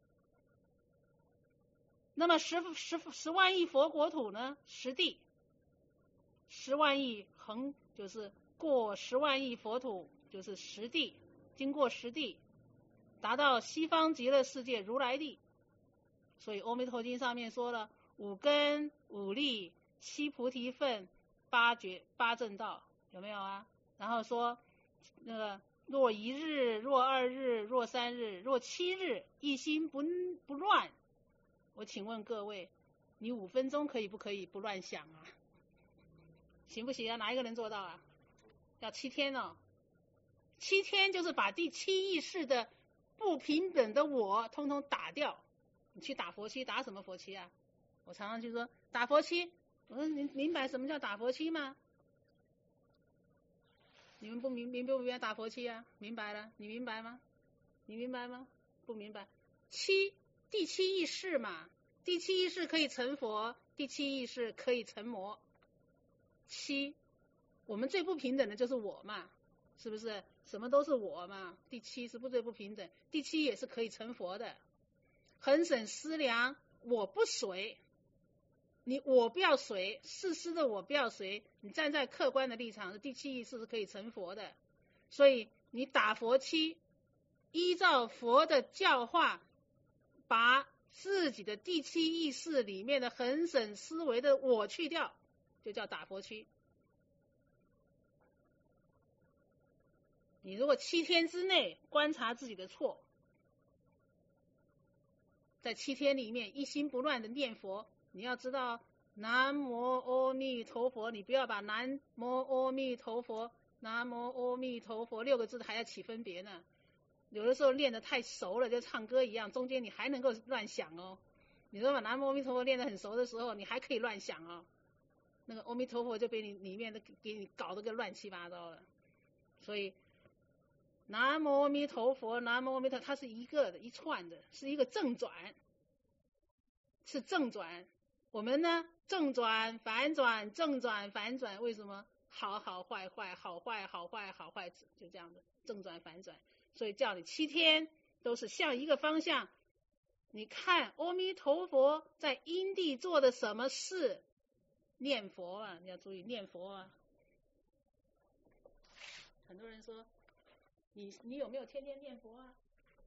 那么十万亿佛国土呢？10地，10万亿就是过10万亿佛土，就是10地，经过10地，达到西方极乐世界如来地。所以《阿弥陀经》上面说了5根5力7菩提分8正道，有没有啊？然后说那个若1日若2日若3日若7日一心不乱。我请问各位，你5分钟可以不可以不乱想啊？行不行啊？哪一个能做到啊？要7天哦。7天就是把第7意识的不平等的我通通打掉。你去打佛七，打什么佛七啊？我常常就说打佛七，我说你明白什么叫打佛七吗？你们不明白打佛七啊？明白了，你明白吗？你明白吗？不明白。第7意识嘛，第7意识可以成佛，第7意识可以成魔。我们最不平等的就是我嘛，是不是？什么都是我嘛，第7是不最不平等，第7也是可以成佛的。恒审思量，我不随，我不要随，事实的我不要随，你站在客观的立场，第7意识是可以成佛的。所以你打佛七，依照佛的教化，把自己的第7意识里面的恒审思维的我去掉，就叫打佛七。你如果7天之内观察自己的错，在7天里面一心不乱的念佛，你要知道南无阿弥陀佛，你不要把南无阿弥陀佛南无阿弥陀佛6个字还要起分别呢。有的时候练得太熟了，就唱歌一样，中间你还能够乱想哦。你说把南无阿弥陀佛练得很熟的时候，你还可以乱想哦。那个阿弥陀佛就被你里面的给你搞得个乱七八糟了。所以南无阿弥陀佛南无阿弥陀佛，它是一个的一串的，是一个正转，是正转。我们呢正转反转正转反转，为什么？好好坏坏好坏好坏好坏，就这样的正转反转。所以叫你7天都是向一个方向。你看阿弥陀佛在因地做的什么事？念佛啊，你要注意念佛啊。很多人说你有没有天天念佛啊？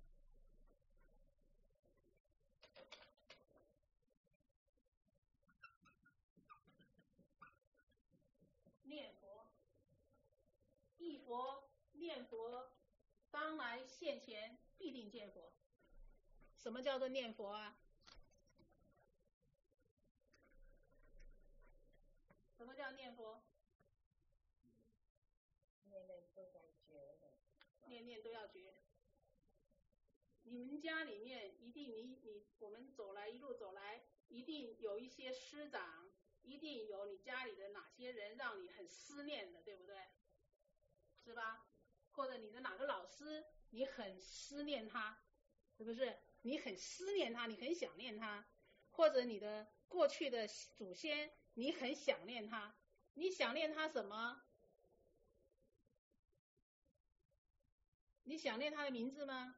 念佛，忆佛念佛，当来现前必定见佛。什么叫做念佛啊？什么叫念佛？ 念念都要觉的， 念念都要觉。 你们家里面一定我们一路走来，一定有一些师长，一定有你家里的哪些人让你很思念的，对不对？是吧？或者你的哪个老师，你很思念他，是不是？你很思念他，你很想念他，或者你的过去的祖先，你很想念他，你想念他什么？你想念他的名字吗？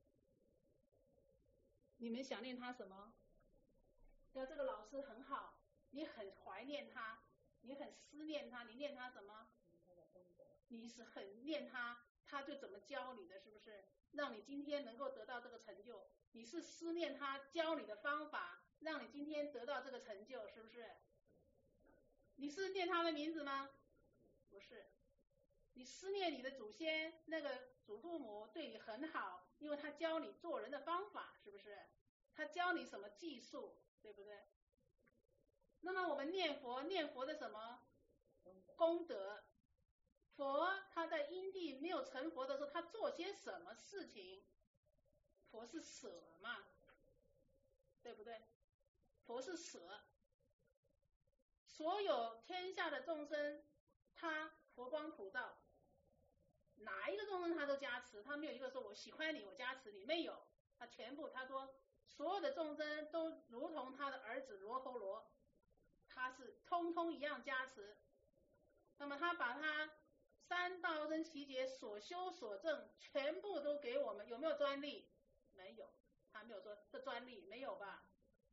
你们想念他什么？要这个老师很好，你很怀念他，你很思念他，你念他什么？你是很念他，他就怎么教你的，是不是？让你今天能够得到这个成就，你是思念他教你的方法，让你今天得到这个成就，是不是？你是念他的名字吗？不是。你思念你的祖先，那个祖父母对你很好，因为他教你做人的方法，是不是？他教你什么技术，对不对？那么我们念佛的什么功德？佛他在因地没有成佛的时候，他做些什么事情？佛是舍嘛，对不对？佛是舍，所有天下的众生，他佛光普照，哪一个众生他都加持，他没有一个说我喜欢你，我加持你，没有，他全部他说所有的众生都如同他的儿子罗侯罗，他是通通一样加持。那么他把他三道生奇劫所修所证全部都给我们，有没有专利？没有，他没有说这专利，没有吧？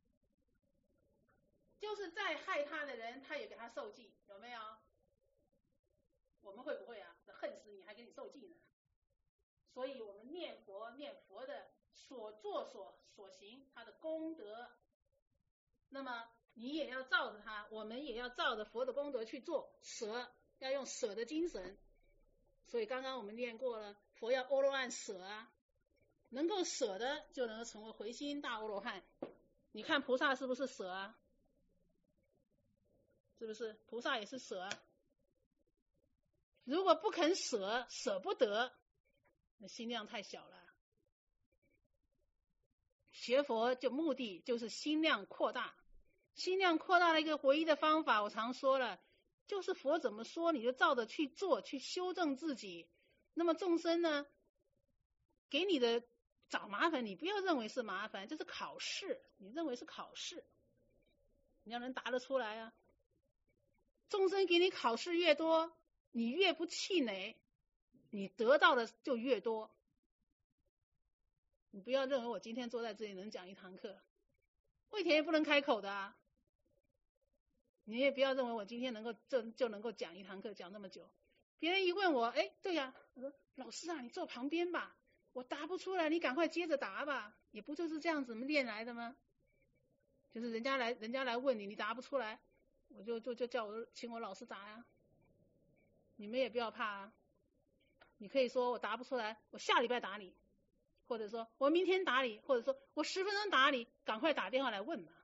就是再害他的人，他也给他受记，有没有？我们会不会啊？恨死你还给你受记呢？所以我们念佛的所作所行，他的功德，那么你也要照着他，我们也要照着佛的功德去做，舍要用舍的精神。所以刚刚我们念过了，佛要阿罗汉舍啊，能够舍的就能够成为回心大阿罗汉。你看菩萨是不是舍啊？是不是？菩萨也是舍啊。如果不肯舍，舍不得，那心量太小了。学佛就目的就是心量扩大，心量扩大的一个唯一的方法，我常说了，就是佛怎么说你就照着去做，去修正自己。那么众生呢，给你的找麻烦，你不要认为是麻烦，这是考试，你认为是考试，你要能答得出来啊。众生给你考试越多，你越不气馁，你得到的就越多。你不要认为我今天坐在这里能讲一堂课，慧田也不能开口的啊。你也不要认为我今天能够就能够讲一堂课，讲那么久。别人一问我，哎，对呀，我说老师啊，你坐旁边吧，我答不出来，你赶快接着答吧。也不就是这样子练来的吗？就是人家来问你，你答不出来，我就请我老师答呀。你们也不要怕啊，你可以说我答不出来，我下礼拜答你，或者说我明天答你，或者说我10分钟答你，赶快打电话来问嘛。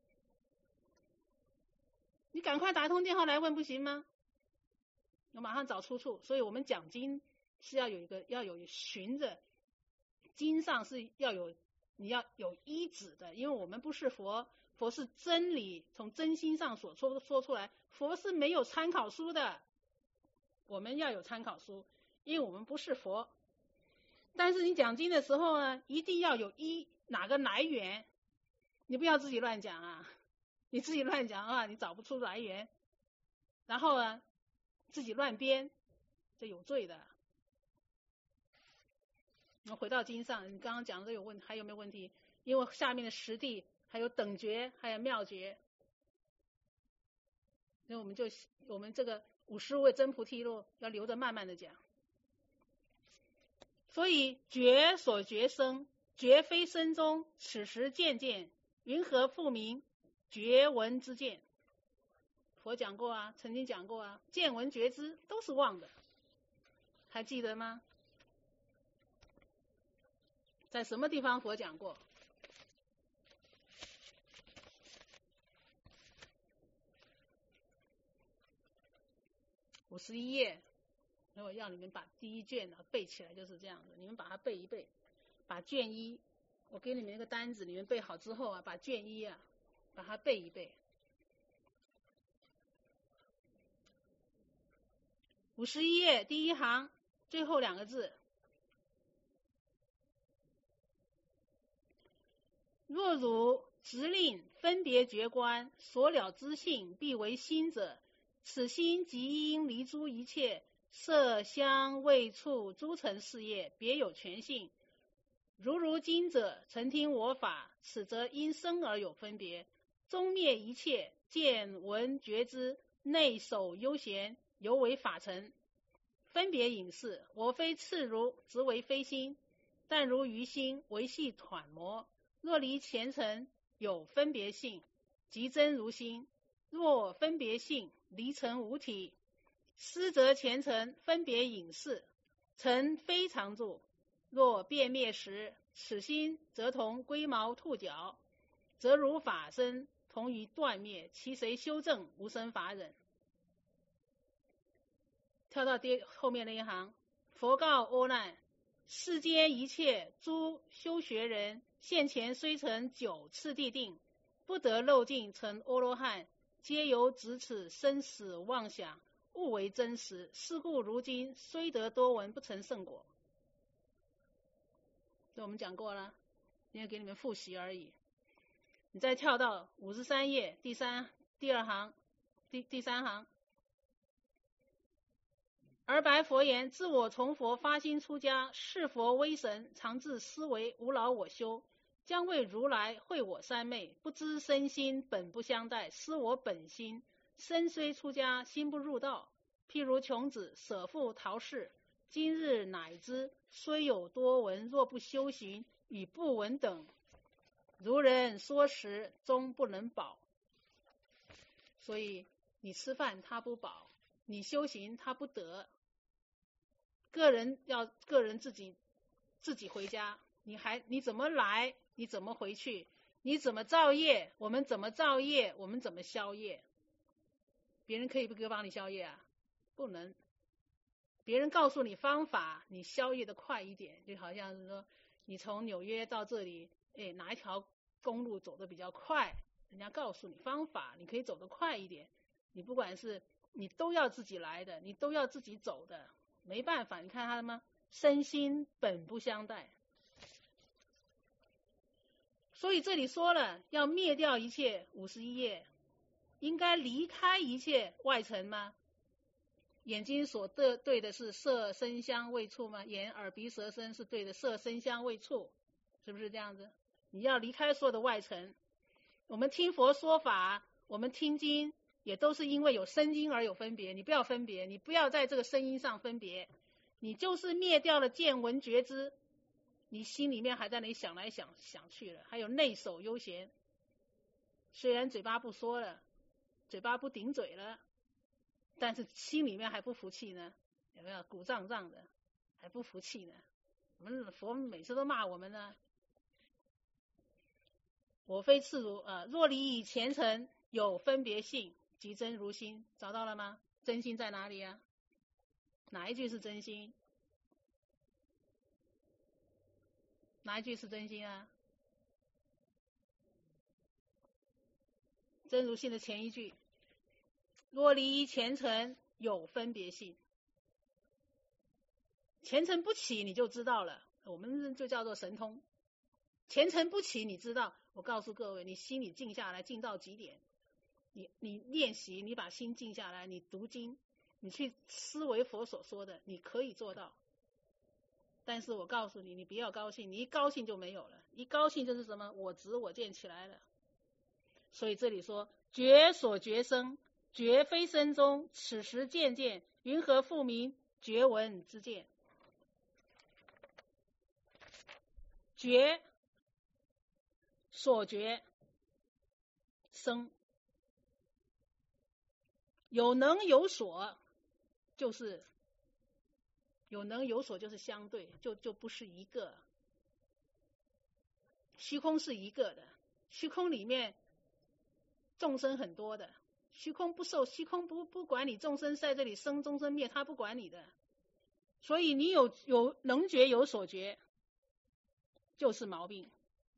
你赶快打一通电话来问不行吗？我马上找出处。所以我们讲经是要有循着经上是你要有依止的，因为我们不是佛，佛是真理从真心上所说出来，佛是没有参考书的，我们要有参考书，因为我们不是佛。但是你讲经的时候呢，一定要有哪个来源，你不要自己乱讲啊。你自己乱讲的话，你找不出来源，然后呢，自己乱编，这有罪的。我们回到经上，你刚刚讲的还有没有问题？因为下面的实地还有等觉，还有妙觉，所以我们这个55位真菩提路要留着慢慢的讲。所以觉所觉生，觉非生中，此时渐渐，云何复名觉闻之见？佛讲过啊，曾经讲过啊，见闻觉知都是妄的，还记得吗？在什么地方佛讲过？51页，我要你们把第一卷背起来，就是这样子，你们把它背一背。 把卷一，我给你们一个单子，你们背好之后啊，把卷一啊，把它背一背。51页第一行最后2个字，若汝直令分别觉观，所了之性必为心者，此心即应离诸一切色香味触诸尘事业，别有全性。如今者，曾听我法，此则因生而有分别，终灭一切见闻觉知，内守悠闲，犹为法尘。分别隐士，我非次如，直为非心，但如于心，为系团魔。若离前尘，有分别性，即真如心；若分别性，离尘无体。失则前尘分别隐士，尘非常住。若变灭时，此心则同龟毛兔角，则如法身，同于断灭，其谁修正？无生法忍。跳到后面那一行，佛告阿难：世间一切诸修学人，现前虽成9次第定，不得漏尽成阿罗汉，皆由执此生死妄想，误为真实。是故如今虽得多闻，不成圣果。这我们讲过了，今天给你们复习而已。你再跳到53页第二行第3行。而白佛言：自我从佛发心出家，是佛威神，常自思维，无劳我修，将为如来会我三昧，不知身心本不相待，失我本心。身虽出家，心不入道。譬如穷子舍父逃世，今日乃知，虽有多闻，若不修行，与不闻等。如人说食，终不能饱。所以你吃饭他不饱，你修行他不得。个人自己回家，你怎么来，你怎么回去，你怎么造业，我们怎么造业，我们怎么消业。别人可以不帮你消业啊？不能。别人告诉你方法，你消业的快一点，就好像是说你从纽约到这里，哪一条公路走得比较快，人家告诉你方法，你可以走得快一点。你不管是你都要自己来的，你都要自己走的，没办法。你看他们身心本不相待，所以这里说了要灭掉一切。51页应该离开一切外尘吗？眼睛所对的是色声香味触吗？眼耳鼻舌身是对的色声香味触，是不是这样子？你要离开所有的外尘。我们听佛说法，我们听经也都是因为有声音而有分别，你不要分别，你不要在这个声音上分别，你就是灭掉了见闻觉知，你心里面还在那里想来想去了。还有内守悠闲，虽然嘴巴不说了，嘴巴不顶嘴了，但是心里面还不服气呢，有没有？鼓胀胀的还不服气呢。我们佛每次都骂我们呢。我非次如，若离以前尘，有分别性，即真如心。找到了吗？真心在哪里啊？哪一句是真心？哪一句是真心啊？真如性的前一句，若离前尘，有分别性。前尘不起你就知道了，我们就叫做神通。前尘不起你知道，我告诉各位，你心里静下来，静到极点，你练习，你把心静下来，你读经，你去思维佛所说的，你可以做到。但是我告诉你，你不要高兴，你一高兴就没有了，一高兴就是什么？我执我见起来了。所以这里说觉所觉生，觉非身中，此时渐渐，云何复名觉闻之见？觉所觉生，有能有所，就是有能有所，就是相对，就不是一个。虚空是一个的，虚空里面众生很多的，虚空不管你众生在这里生众生灭，他不管你的。所以你有能觉有所觉， 就是毛病。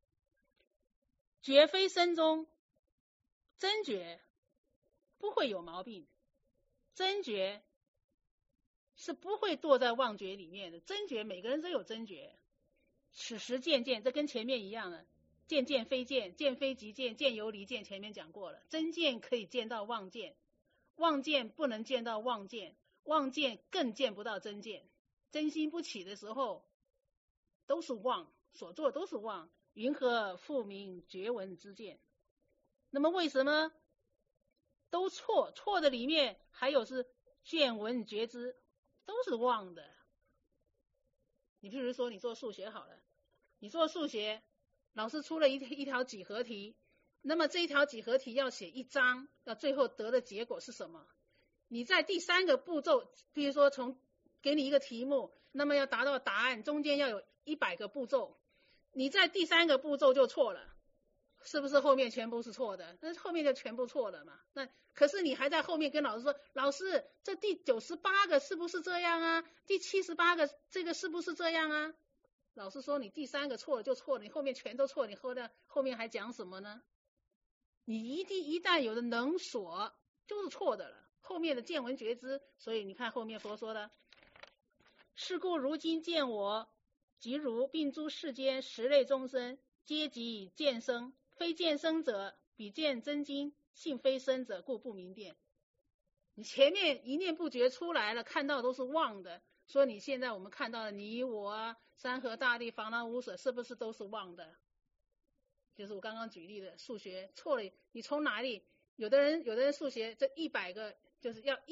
觉非身中，真觉不会有毛病，真觉是不会堕在妄觉里面的。真觉每个人都有真觉，此时见见，这跟前面一样的，见见非见，见非即见，见由离见，前面讲过了。真见可以见到妄见，妄见不能见到妄见，妄见更见不到真见。真心不起的时候都是妄，所做都是妄，云何复名觉闻之见？那么为什么都错？错的里面还有是见闻觉知，都是妄的。你譬如说你做数学好了，你做数学，老师出了一条几何题，那么这一条几何题要写一张，到最后得的结果是什么？你在第三个步骤，比如说从给你一个题目，那么要达到答案，中间要有100个步骤，你在第三个步骤就错了，是不是后面全部是错的？那后面就全部错了嘛。那可是你还在后面跟老师说，老师这第98个是不是这样啊？第78个这个是不是这样啊？老师说你第3个错了就错了，你后面全都错，你后面还讲什么呢？你一旦有的能所就是错的了，后面的见闻觉知。所以你看后面佛说的，是故如今见我即如并诸世间十类众生，皆即见生，非见生者比见真经，性非生者故不明辨。你前面一念不觉出来了，看到都是妄的，说你现在我们看到的你我啊，山河大地防狼无水，是不是都是妄的？就是我刚刚举例的数学错了，你从哪里？有的人数学这100个就是要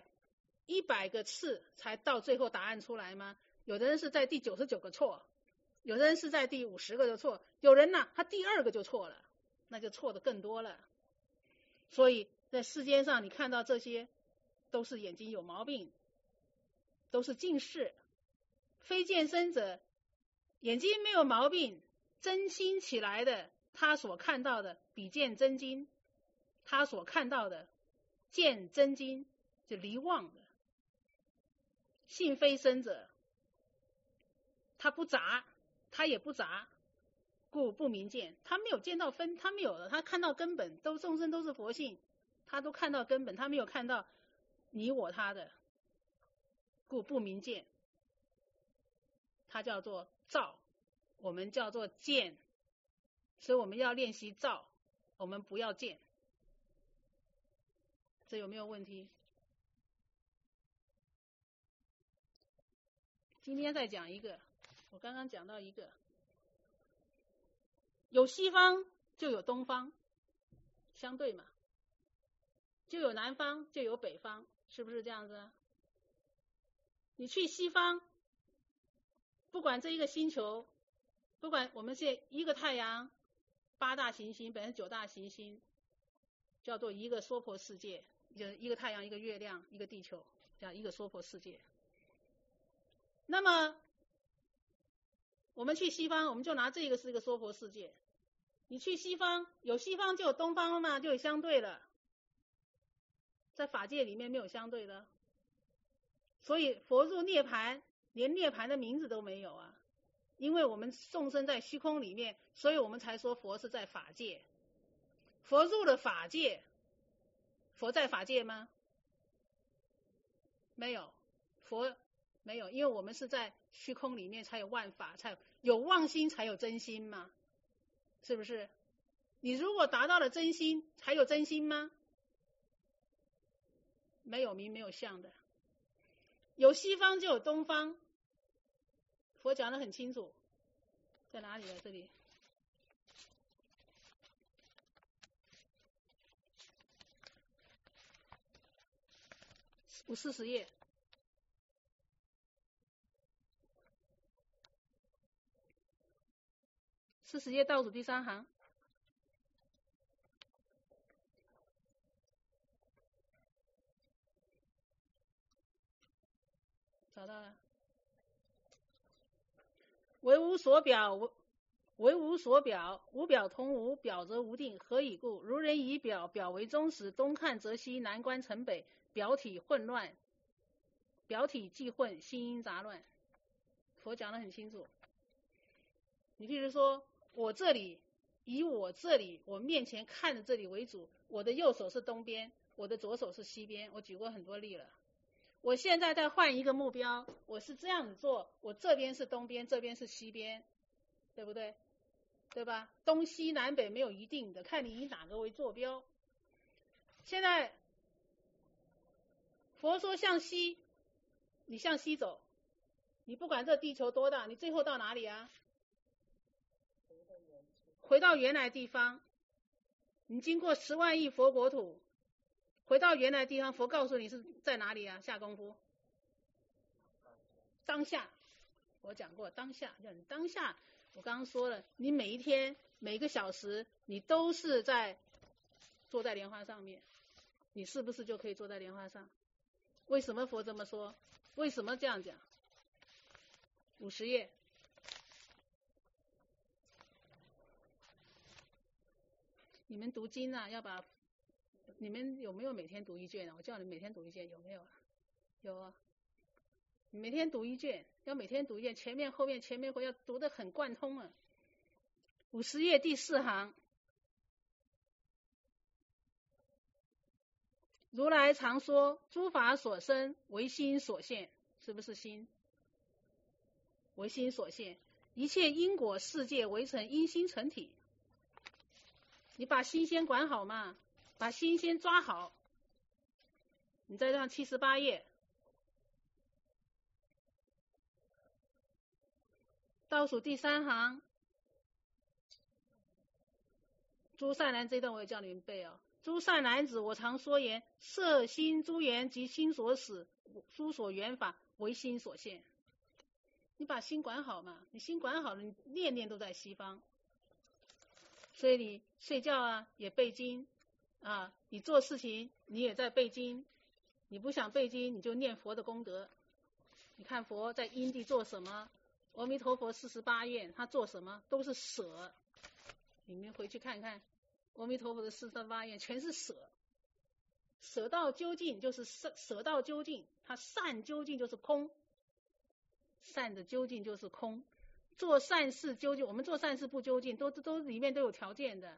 100个次才到最后答案出来吗？有的人是在第99个错，有的人是在第50个就错，有人呢他第2个就错了，那就错的更多了。所以在世间上你看到这些都是眼睛有毛病，都是近视。非见生者，眼睛没有毛病，真心起来的，他所看到的比见真经，他所看到的见真经就离妄的。性非生者，他不杂，他也不杂，故不明见。他没有见到分，他没有的，他看到根本，都众生都是佛性，他都看到根本，他没有看到你我他的，故不明见。他叫做照，我们叫做见，所以我们要练习照，我们不要见。这有没有问题？今天再讲一个，我刚刚讲到一个，有西方就有东方，相对嘛，就有南方就有北方，是不是这样子？你去西方，不管这一个星球，不管我们是一个太阳，8大行星本身9大行星，叫做一个娑婆世界，就是一个太阳，一个月亮，一个地球，这样一个娑婆世界。那么我们去西方，我们就拿这个是一个娑婆世界。你去西方，有西方就有东方了嘛，就有相对了。在法界里面没有相对的，所以佛入涅槃，连涅槃的名字都没有啊。因为我们众生在虚空里面，所以我们才说佛是在法界。佛入了法界，佛在法界吗？没有，佛没有，因为我们是在虚空里面才有万法，才有妄心才有真心嘛，是不是？你如果达到了真心，还有真心吗？没有名没有相的。有西方就有东方，佛讲得很清楚，在哪里了？这里40页。40页倒数第3行，找到了。为无所表，为无所表，无表同无，表则无定。何以故？如人以表，表为中实，东看则西，南观成北，表体混乱，表体既混，心因杂乱。佛讲得很清楚。 你譬如说我这里，以我这里我面前看的这里为主，我的右手是东边，我的左手是西边，我举过很多例了。我现在再换一个目标，我是这样子做，我这边是东边，这边是西边，对不对？对吧？东西南北没有一定的，看你以哪个为坐标。现在佛说向西，你向西走，你不管这地球多大，你最后到哪里啊？回到原来地方。你经过10万亿佛国土，回到原来地方，佛告诉你是在哪里啊？下功夫。当下，我讲过当下，叫你当下。我刚刚说了，你每一天每个小时，你都是在坐在莲花上面，你是不是就可以坐在莲花上？为什么佛这么说？为什么这样讲？50页。你们读经啊，要把你们有没有每天读一卷啊？我叫你每天读一卷，有没有啊？有啊。你每天读一卷，要每天读一卷，前面后面前面后要读得很贯通啊。50页第4行，如来常说，诸法所生唯心所现，是不是心？唯心所现，一切因果世界为成因心成体。你把心先管好嘛，把心先抓好。你再上78页，倒数第3行，诸善男这一段我也叫你们背哦。诸善男子，我常说言，色心诸缘及心所使，诸所缘法为心所现。你把心管好嘛，你心管好了，你念念都在西方。所以你睡觉啊也背经啊，你做事情你也在背经，你不想背经你就念佛的功德。你看佛在因地做什么？阿弥陀佛48愿他做什么？都是舍。你们回去看看阿弥陀佛的48愿全是舍。舍到究竟就是舍到究竟，他善究竟就是空，善的究竟就是空。做善事究竟，我们做善事不究竟，都里面都有条件的。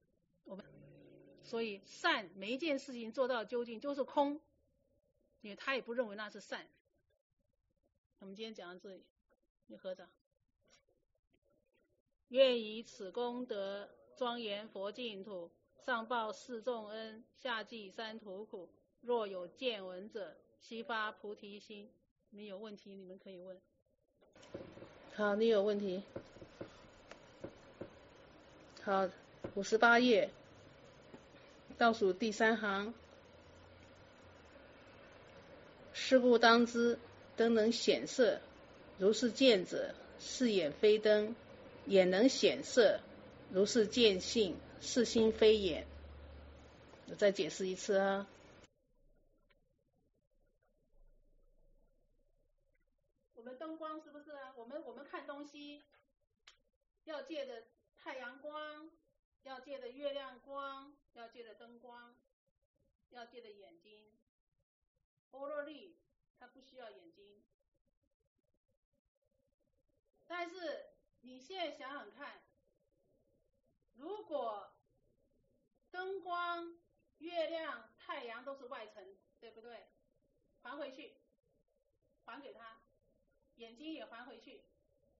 所以善每一件事情做到究竟就是空，因为他也不认为那是善。我们今天讲到这里，你合掌。愿以此功德庄严佛净土，上报四重恩，下济三途苦。若有见闻者，悉发菩提心。你有问题你们可以问。好，你有问题。好，58页倒数第3行，是故当知，灯能显色，如是见者，是眼非灯；眼能显色，如是见性，是心非眼。我再解释一次啊。我们灯光是不是啊？我们看东西要借着太阳光，要借着月亮光，要借着灯光，要借着眼睛。波罗蜜它不需要眼睛，但是你现在想想看，如果灯光、月亮、太阳都是外层，对不对？还回去，还给他，眼睛也还回去，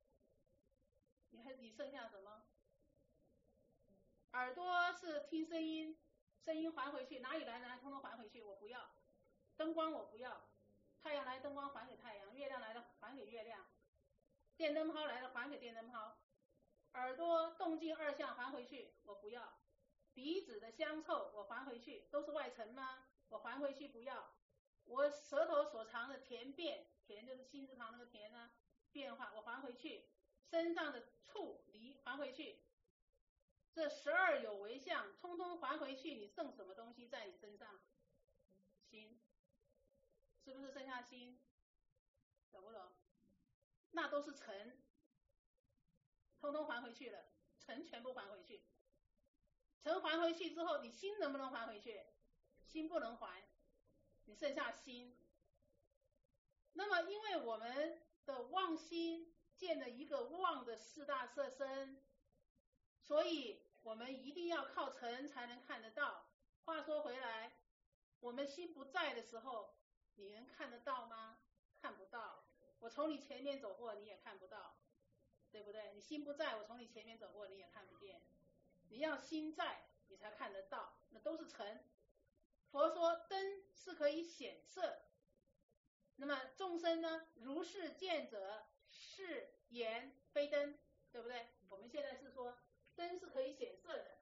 你剩下什么？耳朵是听声音，声音还回去，哪里来的通通还回去，我不要。灯光我不要，太阳来灯光还给太阳，月亮来的还给月亮，电灯泡来的还给电灯泡。耳朵动静二相还回去，我不要。鼻子的香臭我还回去，都是外层吗？我还回去不要。我舌头所藏的甜变，甜就是心字旁那个甜呢，变化我还回去。身上的触离还回去。这12有为相通通还回去，你剩什么东西在你身上？心，是不是剩下心？懂不懂？那都是尘，通通还回去了，尘全部还回去。尘还回去之后，你心能不能还回去？心不能还，你剩下心。那么因为我们的妄心建了一个妄的四大色身，所以我们一定要靠尘才能看得到。话说回来，我们心不在的时候，你能看得到吗？看不到。我从你前面走过，你也看不到，对不对？你心不在，我从你前面走过，你也看不见。你要心在，你才看得到，那都是尘。佛说灯是可以显色，那么众生呢，如是见者，是言非灯，对不对？我们现在是说灯是可以显色的，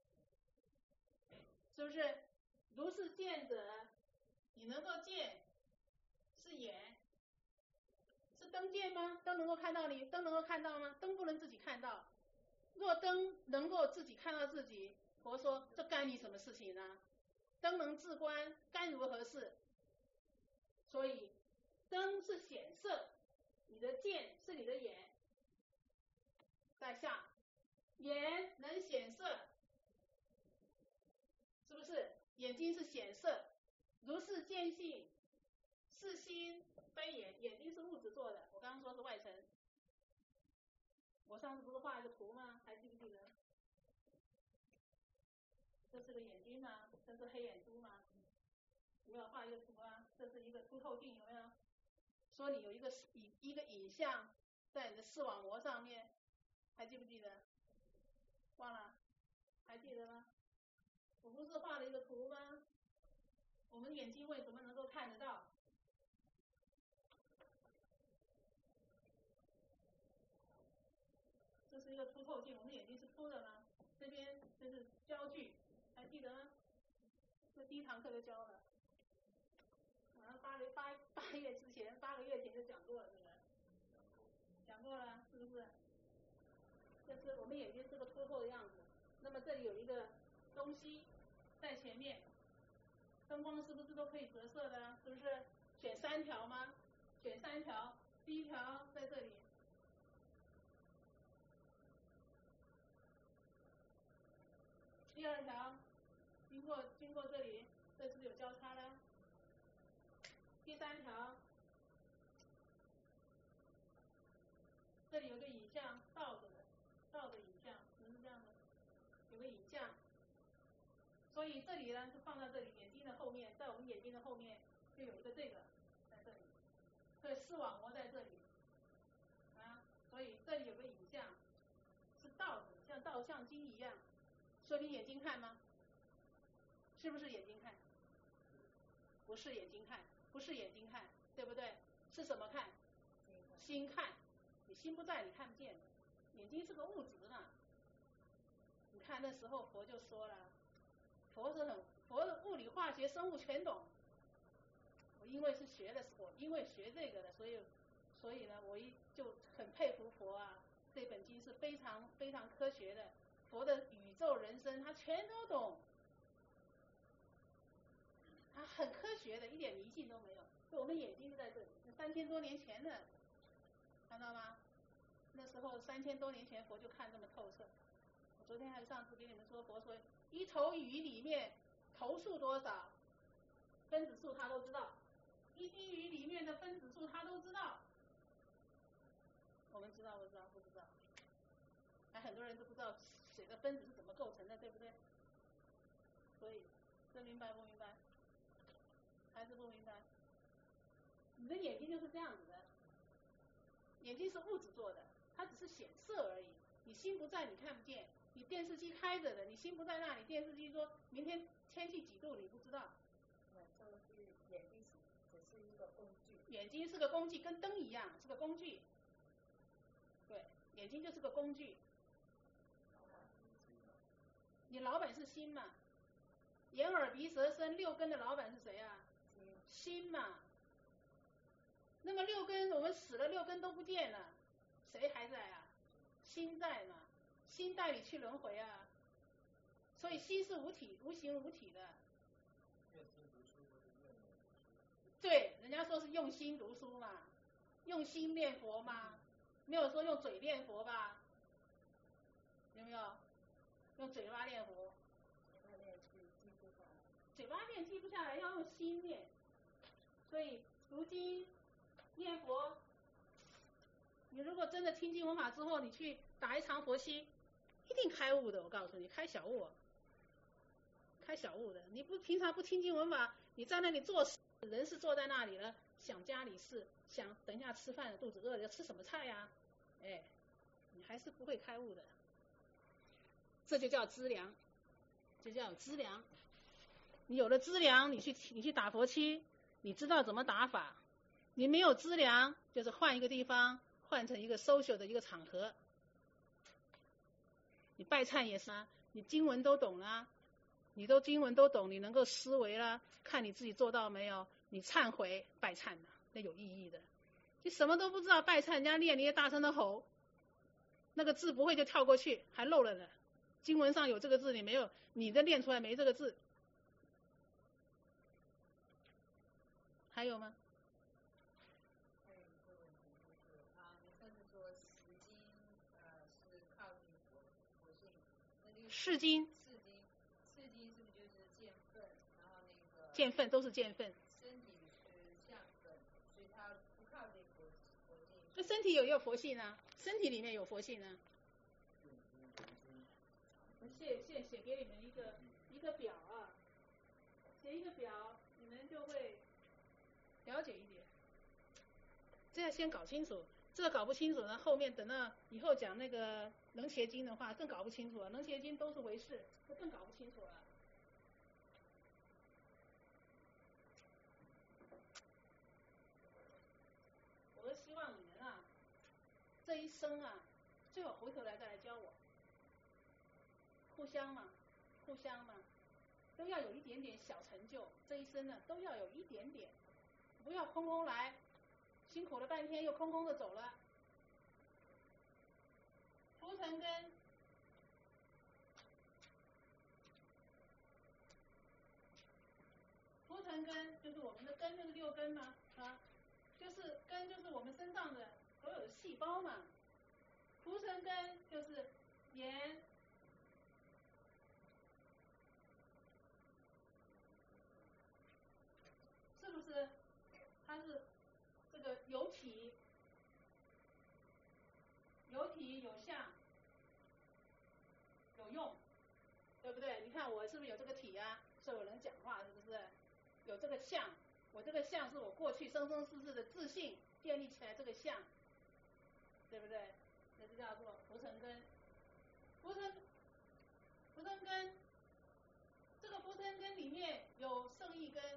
是不是？如是见者，你能够见，是眼，是灯见吗？灯能够看到你？灯能够看到吗？灯不能自己看到。若灯能够自己看到自己，佛说这干你什么事情呢？灯能自观，干如何事？所以灯是显色，你的见是你的眼。在下，眼能显色，是不是？眼睛是显色，如是见性，是心非眼。眼睛是物质做的，我刚刚说是外层。我上次不是画一个图吗？还记不记得？这是个眼睛吗？这是黑眼珠吗？有没有画一个图啊？这是一个凸透镜，有没有？说你有一个影像在你的视网膜上面，还记不记得？忘了？还记得吗？我不是画了一个图吗？我们眼睛为什么能够看得到？这是一个凸透镜，我们眼睛是凸的吗？这边这是焦距，还记得吗？这第一堂课就教了，好像8个月前就讲过了，是不是？讲过了，是不是？这是我们眼睛是个凸透的样子。那么这里有一个东西在前面，灯光是不是都可以折射的？是不是？选3条吗？选3条，第一条在这里。第2条经过这里，这是不是有交叉了？第3条，这里有个影像倒着的，倒着影像，可能是这样的，有个影像。所以这里呢是放在这里眼睛的后面，在我们眼睛的后面就有一个这个在这里，所以视网膜在这里啊，所以这里有个影像是倒着的，像倒相机一样。说你眼睛看吗？是不是眼睛看？不是眼睛看，不是眼睛看，对不对？是什么看？心看。你心不在，你看不见。眼睛是个物质嘛。你看那时候佛就说了，佛的物理化学生物全懂。我因为学这个的，所以呢，就很佩服佛啊。这本经是非常非常科学的，佛的宇宙人生他全都懂，他很科学的，一点迷信都没有。就我们眼睛就在这里，3000多年前的，看到吗？那时候3000多年前佛就看这么透彻。我昨天还是上次给你们说，佛说一头鱼里面头数多少，分子数他都知道，一滴鱼里面的分子数他都知道。我们知道不知道？不知道。还很多人都不知道水的分子是怎么构成的，对不对？所以这明白不明白？还是不明白？你的眼睛就是这样子的，眼睛是物质做的，它只是显色而已。你心不在，你看不见。你电视机开着的，你心不在那里，电视机说明天天气几度，你不知道。 眼睛只是一个工具。 眼睛是个工具，跟灯一样，是个工具。对，眼睛就是个工具。你老板是心嘛？眼耳鼻舌身6根的老板是谁啊？心嘛。那么6根我们死了，6根都不见了，谁还在啊？心在嘛，心带你去轮回啊。所以心是无形无体的。对，人家说是用心读书嘛，用心念佛嘛，没有说用嘴念佛吧？有没有？用嘴巴念佛？嘴巴念记不下来，要用心念。所以读经念佛你如果真的听经闻法之后，你去打一场佛七，一定开悟的。我告诉你，开小悟，开小悟的。你不平常不听经闻法，你在那里做事，人是坐在那里了，想家里事，想等一下吃饭了，肚子饿了要吃什么菜呀？哎，你还是不会开悟的。这就叫资粮，这叫资粮。你有了资粮，你去打佛七，你知道怎么打法。你没有资粮，就是换一个地方，换成一个 social 的一个场合。你拜忏也是啊，你经文都懂啦，你都经文都懂，你能够思维啦，看你自己做到没有，你忏悔拜忏的，那有意义的。你什么都不知道拜忏，人家念你也大声的吼，那个字不会就跳过去，还漏了呢。经文上有这个字，你没有，你的念出来没这个字。还有吗？ 还有一个问题就是你上次说十经是靠近佛性，那这个释经是不是就是见分，然后那个见分都是见分， 身体是相分，所以它不靠近佛性。 那身体有佛性啊，身体里面有佛性啊。我写给你们一个表啊，写一个表，你们就会了解一点。这要先搞清楚，这个搞不清楚呢，后面等到以后讲那个能邪经的话，更搞不清楚了。能邪经都是唯识，这更搞不清楚了。我是希望你们啊，这一生啊，最好回头来再来教我，互相嘛，都要有一点点小成就，这一生呢都要有一点点，不要空空来，辛苦了半天又空空的走了。图腾根，图腾根就是我们的根，就是六根嘛，就是根就是我们身上的所有的细胞嘛。图腾根就是眼。是不是？它是这个有体有相有用，对不对？你看我是不是有这个体啊？所以我能讲话，是不是？有这个相，我这个相是我过去生生世世的自信建立起来这个相，对不对？那就叫做图腾根。图腾根，这个图腾根里面有圣意根。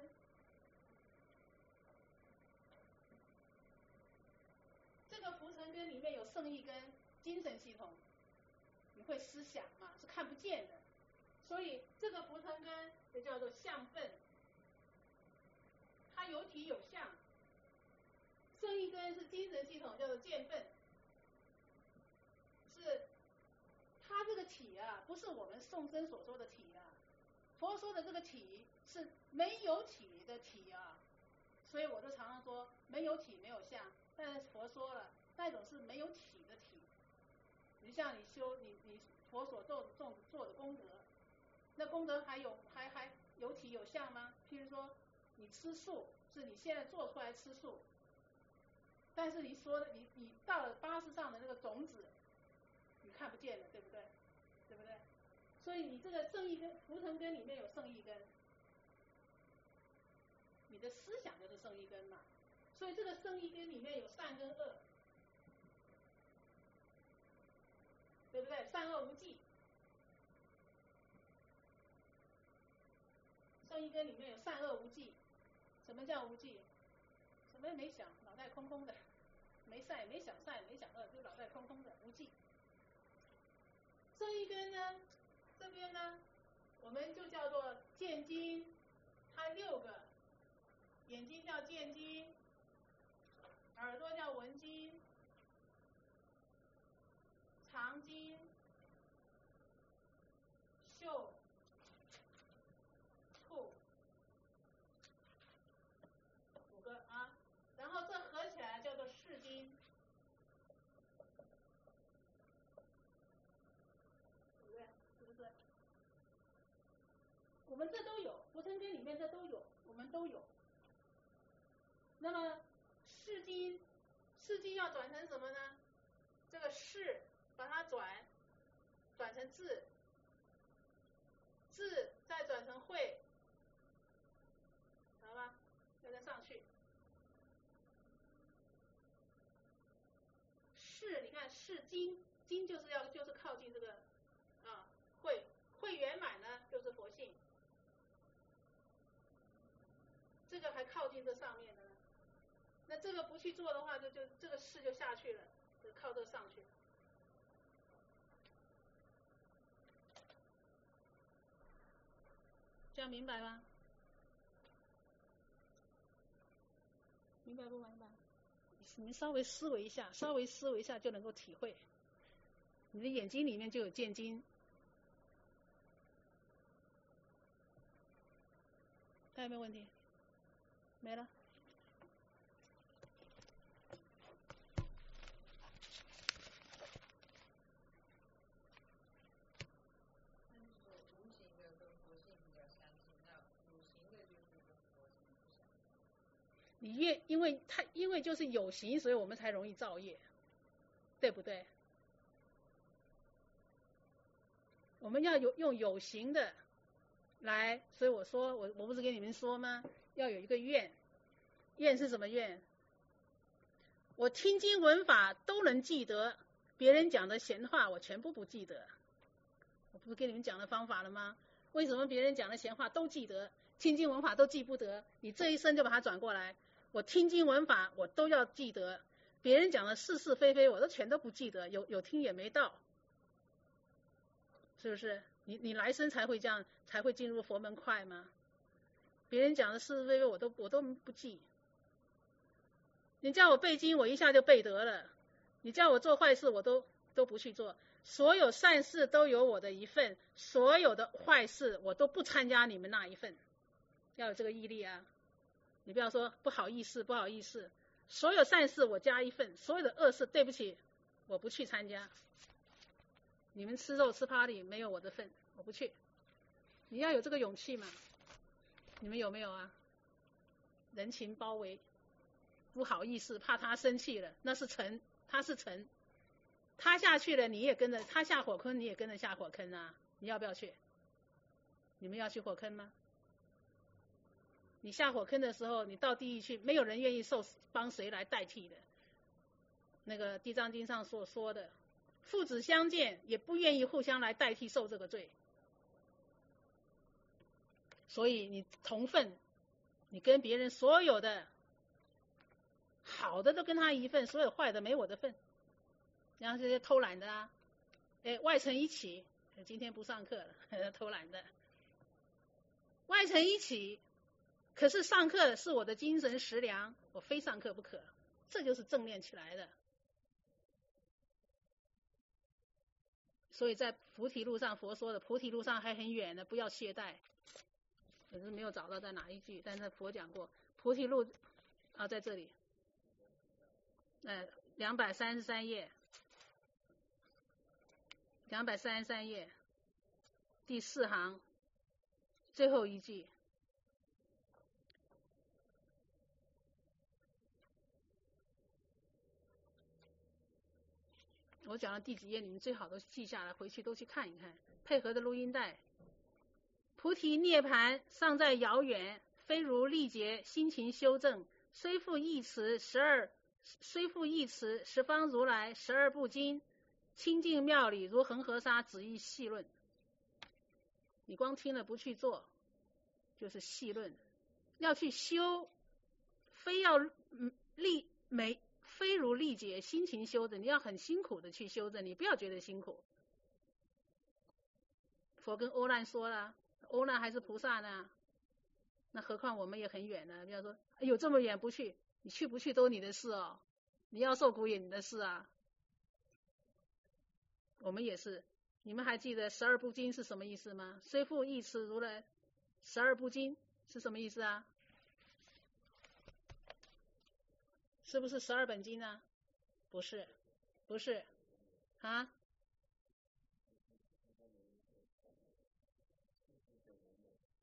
这个浮尘根里面有圣意根，精神系统，你会思想嘛，是看不见的，所以这个浮尘根就叫做相分，它有体有相。圣意根是精神系统，叫做见分，是它这个体啊，不是我们众生所说的体啊，佛说的这个体是没有体的体啊，所以我就常常说没有体没有相。但是佛说了，那种是没有体的体。你像你修你佛所做的功德，那功德还有体有相吗？譬如说你吃素，是你现在做出来吃素，但是你说的你到了巴士上的那个种子，你看不见了，对不对？对不对？所以你这个圣意根浮尘根里面有圣意根，你的思想就是圣意根嘛。所以这个圣意根里面有善跟恶，对不对？善恶无记。圣意根里面有善恶无记。什么叫无记？什么也没想，脑袋空空的，没善也没想善也没想恶，就脑袋空空的无记。圣意根呢，这边呢，我们就叫做见经，它6个，眼睛叫见经，耳朵叫闻经，尝经，嗅，触，5个啊，然后这合起来叫做视经，对不对？是不是？我们这都有，浮尘根里面这都有，我们都有。那么视经要转成什么呢？ 这个事把它转成字，字再转成会，好吧？再上去。事，你看事经，经就是靠近这个啊会圆满呢，就是佛性。这个还靠近这上面的呢，那这个不去做的话，就这个事就下去了，就靠这上去。这样明白吗？明白不明白？你稍微思维一下就能够体会。你的眼睛里面就有见经。还有没有问题？没了。你因为就是有形，所以我们才容易造业，对不对？我们要用有形的来，所以我说我不是跟你们说吗？要有一个愿，愿是什么愿？我听经闻法都能记得，别人讲的闲话我全部不记得。我不是跟你们讲的方法了吗？为什么别人讲的闲话都记得，听经闻法都记不得？你这一生就把它转过来，我听经闻法我都要记得，别人讲的是是非非我都全都不记得，有听也没到，是不是？你来生才会这样，才会进入佛门快吗？别人讲的是是非非我都不记。你叫我背经，我一下就背得了；你叫我做坏事，我都不去做。所有善事都有我的一份，所有的坏事我都不参加你们那一份。要有这个毅力啊！你不要说不好意思，所有善事我加一份，所有的恶事对不起，我不去参加。你们吃肉吃 party 没有我的份，我不去。你要有这个勇气嘛？你们有没有啊？人情包围，不好意思，怕他生气了，那是尘，他是尘，他下去了，你也跟着，他下火坑，你也跟着下火坑啊！你要不要去？你们要去火坑吗？你下火坑的时候，你到地狱去，没有人愿意帮谁来代替的。那个《地藏经》上所说的，父子相见也不愿意互相来代替受这个罪。所以你同分，你跟别人所有的好的都跟他一份，所有坏的没我的份。然后这些偷懒的啊，外层一起，今天不上课了，偷懒的。外层一起，可是上课是我的精神食粮，我非上课不可，这就是正念起来的。所以在菩提路上，佛说的菩提路上还很远的，不要懈怠。可是没有找到在哪一句，但是佛讲过菩提路啊，在这里，233页，233页第4行最后一句。我讲了第几页，你们最好都记下来，回去都去看一看，配合的录音带。菩提涅盘尚在遥远，非如历劫心情修正，虽复一词十方如来12部经，清净妙理如恒河沙，只意细论。你光听了不去做，就是细论。要去修，非如历劫心情修正，你要很辛苦的去修正，你不要觉得辛苦。佛跟欧难说了，欧难还是菩萨呢，那何况我们也很远呢。比方说，有这么远不去，你去不去都你的事哦，你要受苦也你的事啊。我们也是，你们还记得12部经是什么意思吗？虽复一词如来12部经是什么意思啊？是不是12本经呢？不是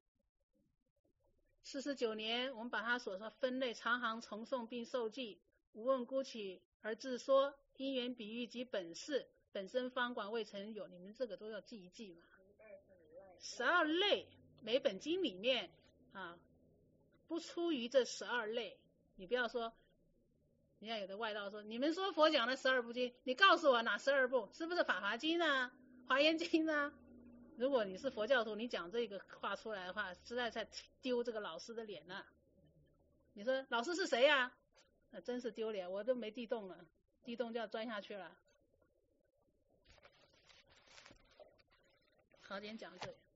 啊。49年，我们把它所说分类长行重诵并受记， 无问孤起而自说，因缘比喻及本事，本身方广未曾有。你们这个都要记一记嘛。12类，每本经里面啊，不出于这12类。你不要说，人家有的外道说，你们说佛讲的12部经，你告诉我哪12部？是不是《法华经》啊，《华严经》啊？如果你是佛教徒，你讲这个话出来的话，实在在丢这个老师的脸了。你说老师是谁呀？那真是丢脸，我都没地洞了，地洞就要钻下去了。好点讲这里。